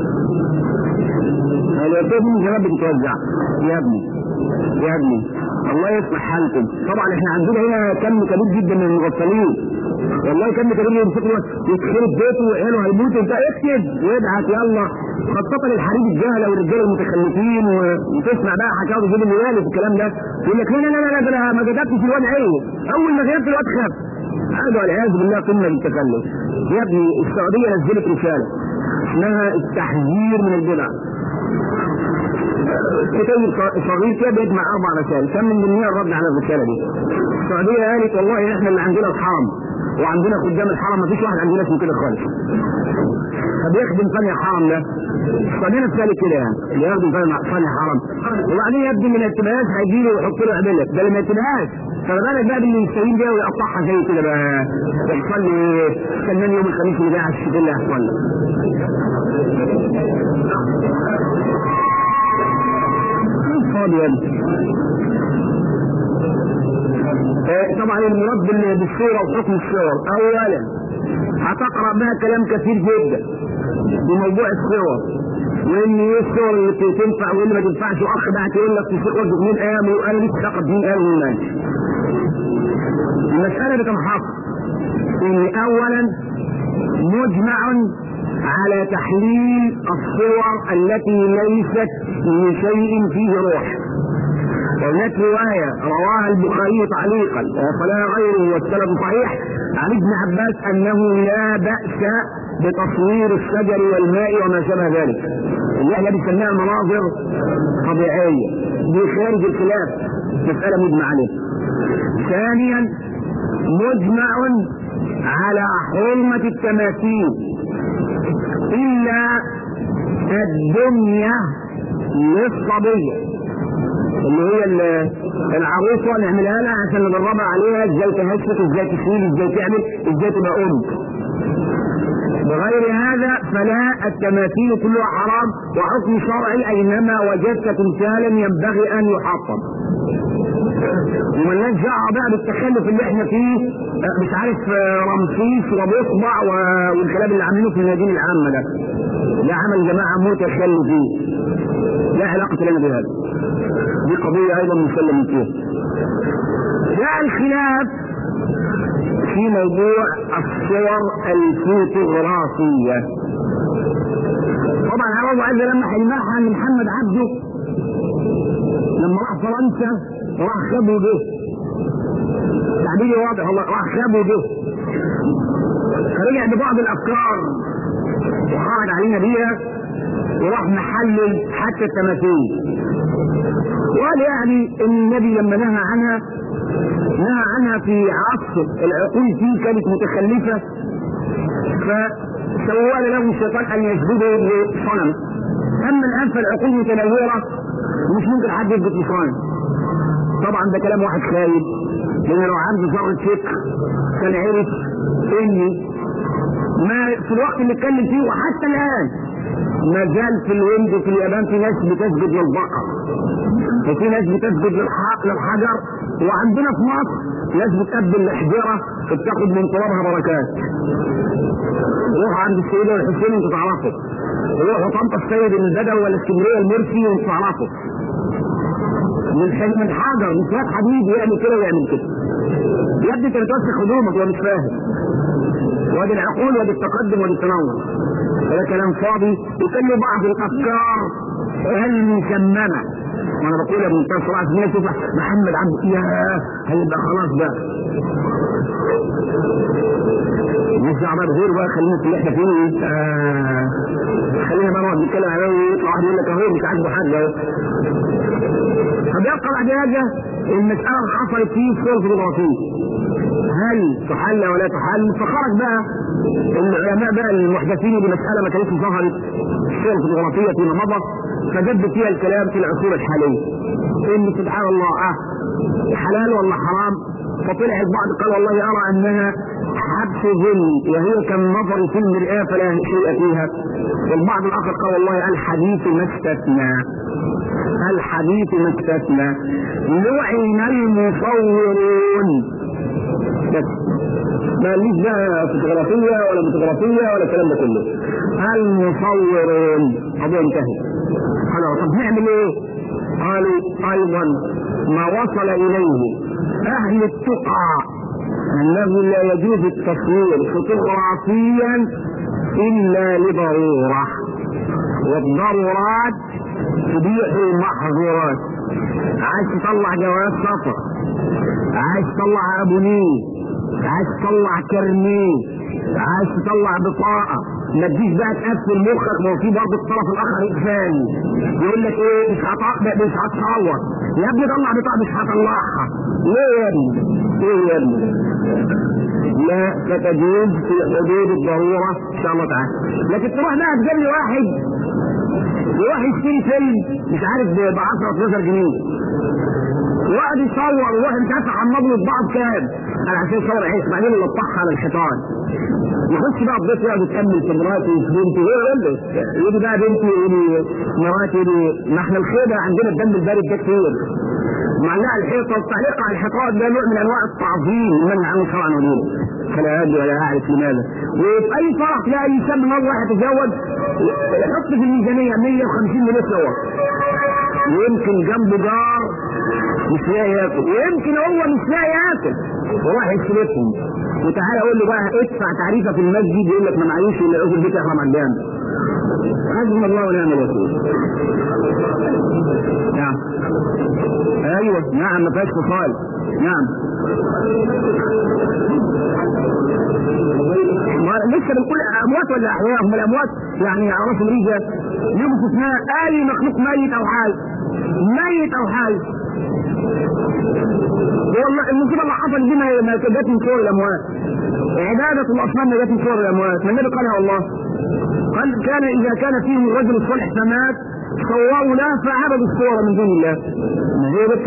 Speaker 1: الوصيه دي من زمان بتتوزع يا ابني يا ابني الله يصلح حالكم. طبعا احنا عندنا هنا كم كبير جدا من المغفلين والله كم كبير يمسكوا يخرب بيته وعياله هيموتوا انت اكتب وابعت يلا خاصة الحريم الجهلة والرجال المتخلفين وتسمع بقى حكاوي جيب الموالي في الكلام ده يقول لك لا لا لا لا انا ما كتبتش الواد عيب اول ما كتبت الواد خاف. هذا والعياذ بالله قمة بالتخلف. يا ابني السعودية نزلت رسالة اسمها التحذير من البدع. كتاب صغير كده بيجمع اربع رسائل كم من ضمنها الرد على الرسالة دي. السعودية قالت والله احنا اللي عندنا الحرم وعندنا قدام الحرم ما فيش واحد عندنا اسمه كده خالص. فبيخدم فني الحرم ده خلينا نسالك كده يعني اللي يخدم فني حرم وبعدين يبدو من الاتباعات هيجي له ويحط له عدله ده اللي ما يتبعهاش فما بالك بقى باللي يستوين ده ويقطعها زي كده بقى يحصل لي فنان يوم الخميس اللي جاي على الشتاء اللي هيحصل له. فاضي يا ابني. طبعا المراد بالصورة وحكم الصور اولا هتقرأ بها كلام كثير جدا بموضوع الصور وان ايه الصور اللي تنفع واللي ما تنفعش واخ بعت يقول لك في صور مين قام وقال لي فقط مين قال ومين. المسألة بتنحط ان اولا مجمع على تحليل الصور التي ليست من شيء فيه روح. وهناك رواية رواها البخاري تعليقا وصلها غيره والسند صحيح عن ابن عباس انه لا بأس بتصوير الشجر والماء وما شابه ذلك اللي احنا بنسميها مناظر طبيعية دي خارج الخلاف مسألة مجمع عليها. ثانيا مجمع على حرمة التماثيل الا الدنيا للصبية اللي هي العروسه نعملها لها عشان ندربها عليها ازاي تهشك ازاي تشيل ازاي تعمل ازاي تبقى ام. بغير هذا فلا التماثيل كلها حرام وحكم شرعي اينما وجدت تمثالا ينبغي ان يحطم. ومالناش دعوه بقى بالتخلف اللي احنا فيه مش عارف رمسيس وبصبع والكلام اللي عاملينه في المدينه العامه ده ده عمل جماعه متخلفين لا علاقه لنا بهذا. دي قضيه ايضا مسلم فيها. جاء الخلاف في موضوع الصور الفوتوغرافيه. طبعا عوض عايز لما المرحله ان محمد عبده لما راح فرنسا راح خد وجه تعبيري واضح والله راح خد وجه فرجع ببعض الافكار وخرج علينا بيها وراح محلل حتى التماثيل وقال يعني ان النبي لما نهى عنها نهى عنها في عصر العقول فيه كانت متخلفه فسوى له الشيطان ان يسجدوا لصنم. اما الان فالعقول متنوره ومش ممكن حد يثبت لصنم طبعا ده كلام واحد خايب، لان لو عنده ذره فكر كان عرف ان ما في الوقت اللي اتكلم فيه وحتى الان ما زال في الهند وفي اليابان في ناس بتسجد للبقر، وفي ناس بتسجد للحجر، وعندنا في مصر ناس بتقبل الاحجره وبتاخد من ترابها بركات. روحوا عند السيده والحسين وانتوا تعرفوا، روحوا طنطا السيد البدوي ولا اسكندريه المرسي وانتوا تعرفوا. من من حجر من سياد حديد يعمل كده ويعمل كده. يا ابني انت بتوسخ هدومك ومش فاهم. وادي العقول وادي التقدم وادي التنور. ده كلام فاضي وكان له بعض الافكار المسممه. وانا بقول يا ابن منتصر عايز الناس تشوف محمد عبد يا هيبقى خلاص بقى. مش عباد غير بقى خلينا في اللي احنا فيه. آه خلينا بقى نقعد نتكلم عليه ويطلع واحد يقول لك اهو مش عاجبه حد اهو. فبيبقى بعد حاجه المساله اللي حصلت فيه الصوره الفوتوغرافيه هل تحل ولا تحل؟ فخرج بقى العلماء بقى المحدثين بمساله ما كانتش ظهرت الصوره الفوتوغرافيه فيما مضى، فجد فيها الكلام في العصور الحاليه ان سبحان الله اه حلال ولا حرام. فطلع البعض قال والله ارى انها حبس ظل وهي كالنظر في المرآة فلا شيء فيها، والبعض الاخر قال والله الحديث ما استثنى، الحديث ما استثنى، لعن المصورون. بس ما ليش بقى فوتوغرافيه ولا فوتوغرافيه ولا الكلام ده كله، المصورون قضيه انتهت. قالوا طب نعمل ايه؟ قالوا ايضا ما وصل اليه اهل التقى انه لا يجوز التصوير فوتوغرافيا الا لضروره، والضرورات تبيح المحظورات. عايز تطلع جواز سفر، عايز تطلع ابونيه، عايز تطلع كرنيه، عايز تطلع بطاقه، ما تجيش بقى تقفل مخك. ما هو في برضه الطرف الاخر انسان يقول لك ايه مش هتقبل مش هتصور يا ابني، طلع بطاقه مش هطلعها. ليه يا ابني؟ ايه يا ابني؟ لا فتجوز في حدود الضروره ان شاء الله تعالى. لكن تروح بقى تجيب لي واحد يروح يشتري فيلم مش عارف ب عشرة اتناشر جنيه وقعد يصور وواحد مش عارف يحمض له البعض كام انا عشان يصور عيش، بعدين يلطخها على الحيطان. يخش بقى الضيف يقعد يكمل في مراتي وفي بنتي ايه يجي بقى بنتي يقول مراتي يقول ما احنا الخيبه عندنا الدم البارد ده كتير. معلقه الحيطه والتعليق على الحيطان ده نوع من انواع التعظيم من عنه شرعا ودينا. فلا ادري ولا اعرف لماذا. وفي اي فرح تلاقي شاب من الله يتزوج يحط في الميزانيه مية وخمسين مليون صور، ويمكن جنبه جار مش لاقي ياكل، ويمكن هو مش لاقي ياكل وراح يشتركهم. وتعالى اقول له بقى ادفع تعريفه في المسجد يقول لك ما معيش الا ياكل البيت يحرم على الجامع. حسبنا الله ونعم الوكيل. نعم ايوه نعم ما فيهاش فصال. نعم لسه بنقول اموات ولا احياء؟ هم الاموات يعني على راس امريكا يوم استثناء اي مخلوق ميت او حي، ميت او حي. والله المصيبه اللي حصلت دي ما جت من صور الاموات. عباده الاصنام ما جت من صور الاموات، ما النبي قالها والله. قال كان اذا كان فيه الرجل الصالح فمات صوروا له فعبدوا الصور من دون الله. ما هي بس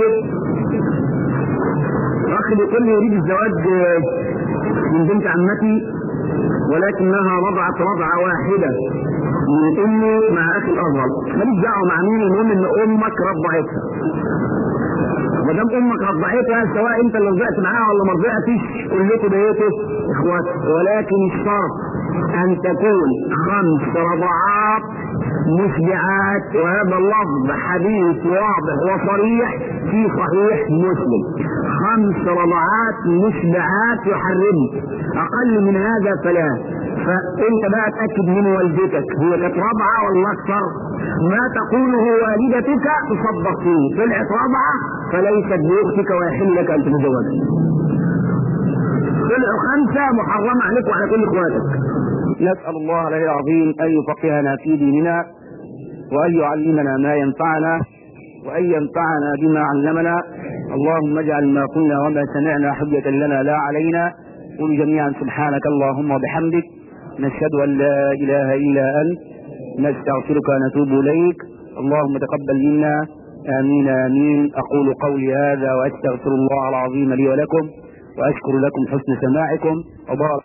Speaker 1: اخ بيقول لي يريد الزواج من بنت عمتي ولكنها رضعت رضعه واحده من امي مع اخي الاصغر، ماليش دعوه مع مين، المهم ان امك رضعتها. ما دام امك رضعتها سواء انت اللي رضعت معاها ولا ما رضعتش كلكم بقيتوا اخوات، ولكن الشرط ان تكون خمس رضعات مشبعات، وهذا اللفظ حديث واضح وصريح في صحيح مسلم. خمس رضعات مشبعات يحرم، اقل من هذا فلا. فانت بقى اتاكد من والدتك هي كانت رضعه ولا اكثر. ما تقوله والدتك تصدق فيه، طلعت رضعه فليست باختك ويحل لك ان تتزوجها. طلعوا خمسه محرمه عليك وعلى كل اخواتك.
Speaker 3: نسأل الله العلي العظيم أن يفقهنا في ديننا وأن يعلمنا ما ينفعنا وأن ينفعنا بما علمنا. اللهم اجعل ما قلنا وما سمعنا حجة لنا لا علينا. قل جميعا سبحانك اللهم وبحمدك نشهد أن لا إله إلا أنت نستغفرك ونتوب إليك. اللهم تقبل منا آمين آمين. أقول قولي هذا وأستغفر الله العظيم لي ولكم، وأشكر لكم حسن سماعكم، وبارك